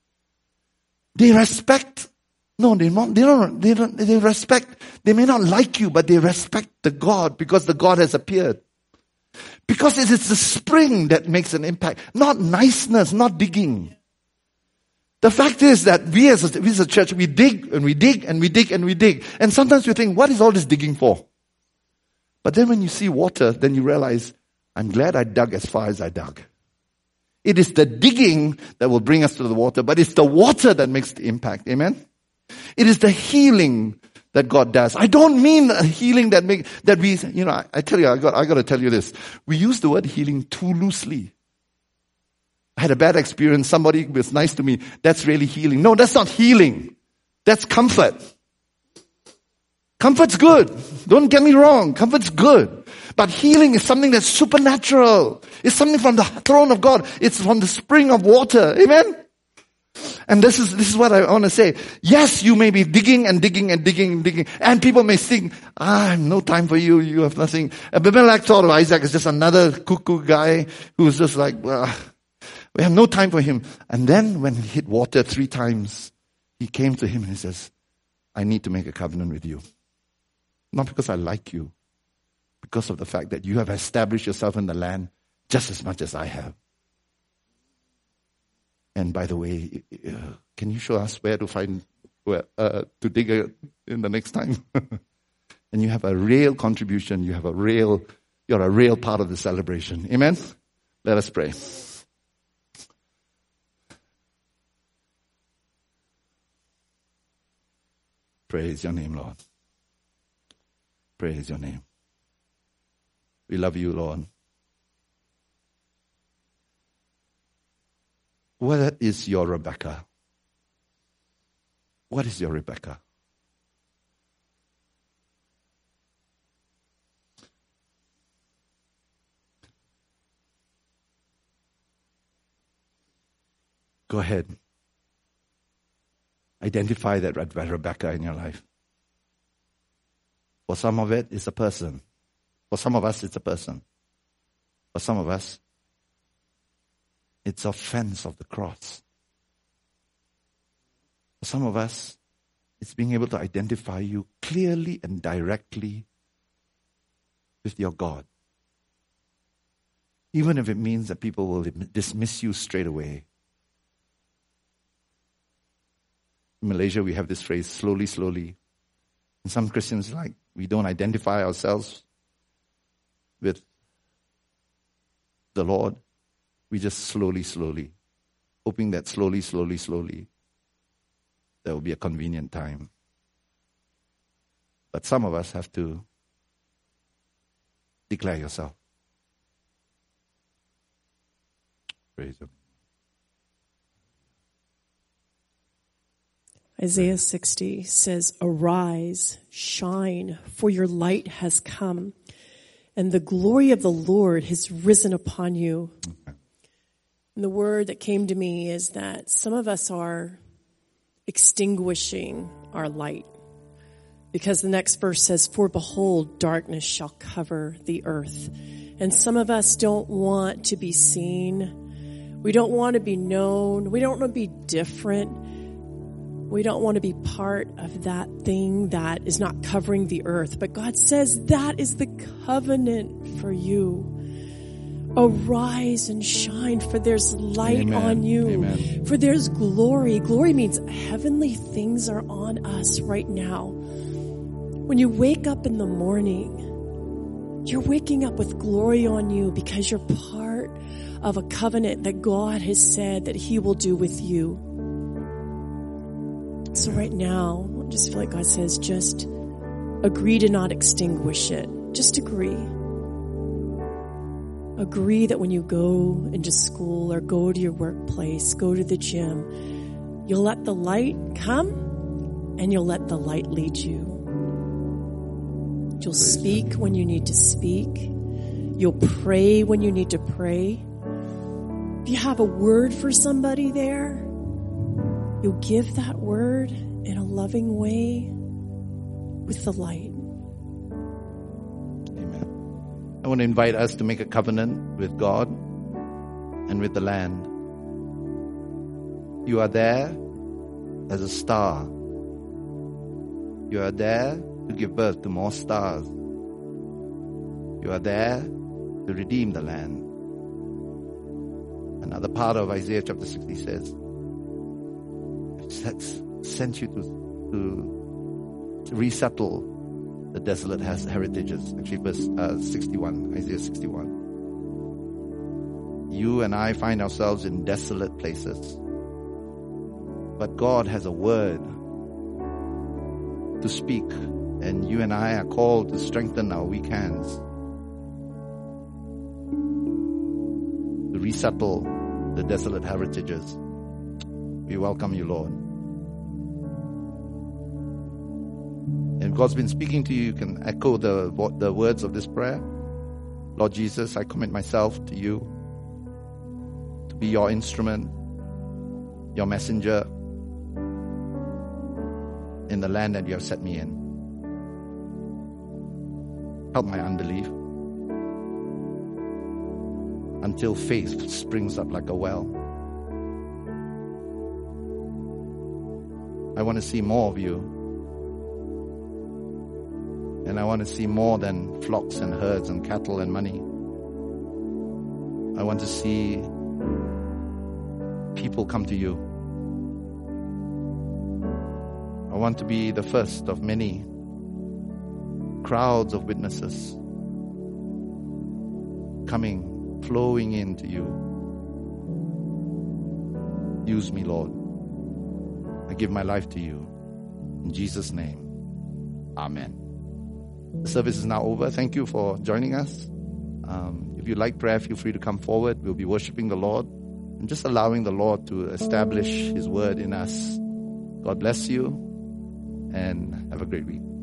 they respect. No, they don't. They respect. They may not like you, but they respect the God because the God has appeared. Because it is the spring that makes an impact, not niceness, not digging. The fact is that we as a church, we dig and we dig and we dig and we dig. And sometimes we think, what is all this digging for? But then when you see water, then you realize, I'm glad I dug as far as I dug. It is the digging that will bring us to the water, but it's the water that makes the impact. Amen? It is the healing that God does. I don't mean a healing I tell you, I got to tell you this. We use the word healing too loosely. I had a bad experience. Somebody was nice to me. That's really healing. No, that's not healing. That's comfort. Comfort's good. Don't get me wrong. Comfort's good. But healing is something that's supernatural. It's something from the throne of God. It's from the spring of water. Amen? And this is what I want to say. Yes, you may be digging and digging and digging and digging. And people may think, I have no time for you. You have nothing. Abimelech thought of Isaac as just another cuckoo guy who's just like, well, we have no time for him. And then when he hit water 3 times, he came to him and he says, I need to make a covenant with you. Not because I like you. Because of the fact that you have established yourself in the land just as much as I have. And by the way, can you show us where to find, to dig in the next time? And you have a real contribution. You're a real part of the celebration. Amen? Let us pray. Praise your name, Lord. Praise your name. We love you, Lord. What is your Rebekah? What is your Rebecca? Go ahead. Identify that Rebecca in your life. For some of it, it's a person. For some of us, it's a person. For some of us, it's offense of the cross. For some of us, it's being able to identify you clearly and directly with your God. Even if it means that people will dismiss you straight away. In Malaysia, we have this phrase, slowly, slowly. And some Christians, we don't identify ourselves with the Lord. We just slowly, slowly, hoping that slowly, slowly, slowly, there will be a convenient time. But some of us have to declare yourself. Praise Him. Isaiah 60 says, "Arise, shine, for your light has come, and the glory of the Lord has risen upon you." Okay. And the word that came to me is that some of us are extinguishing our light. Because the next verse says, "For behold, darkness shall cover the earth." And some of us don't want to be seen. We don't want to be known. We don't want to be different. We don't want to be part of that thing that is not covering the earth. But God says that is the covenant for you. Arise and shine, for there's light Amen. on you. Amen. For there's glory. Glory means heavenly things are on us right now. When you wake up in the morning, you're waking up with glory on you because you're part of a covenant that God has said that He will do with you. So right now, I just feel like God says, just agree to not extinguish it. Just agree. Agree that when you go into school or go to your workplace, go to the gym, you'll let the light come and you'll let the light lead you. You'll speak when you need to speak. You'll pray when you need to pray. If you have a word for somebody there, you'll give that word in a loving way with the light. Amen. I want to invite us to make a covenant with God and with the land. You are there as a star. You are there to give birth to more stars. You are there to redeem the land. Another part of Isaiah chapter 60 says, sent you to resettle the desolate heritages. Actually, verse 61, Isaiah 61. You and I find ourselves in desolate places. But God has a word to speak, and you and I are called to strengthen our weak hands, to resettle the desolate heritages. We welcome you, Lord. And if God's been speaking to you, you can echo the words of this prayer. Lord Jesus, I commit myself to you to be your instrument, your messenger in the land that you have set me in. Help my unbelief until faith springs up like a well. I want to see more of you. And I want to see more than flocks and herds and cattle and money. I want to see people come to you. I want to be the first of many crowds of witnesses coming, flowing into you. Use me, Lord. I give my life to you. In Jesus' name, amen. The service is now over. Thank you for joining us. If you like prayer, feel free to come forward. We'll be worshiping the Lord and just allowing the Lord to establish His word in us God bless you and have a great week.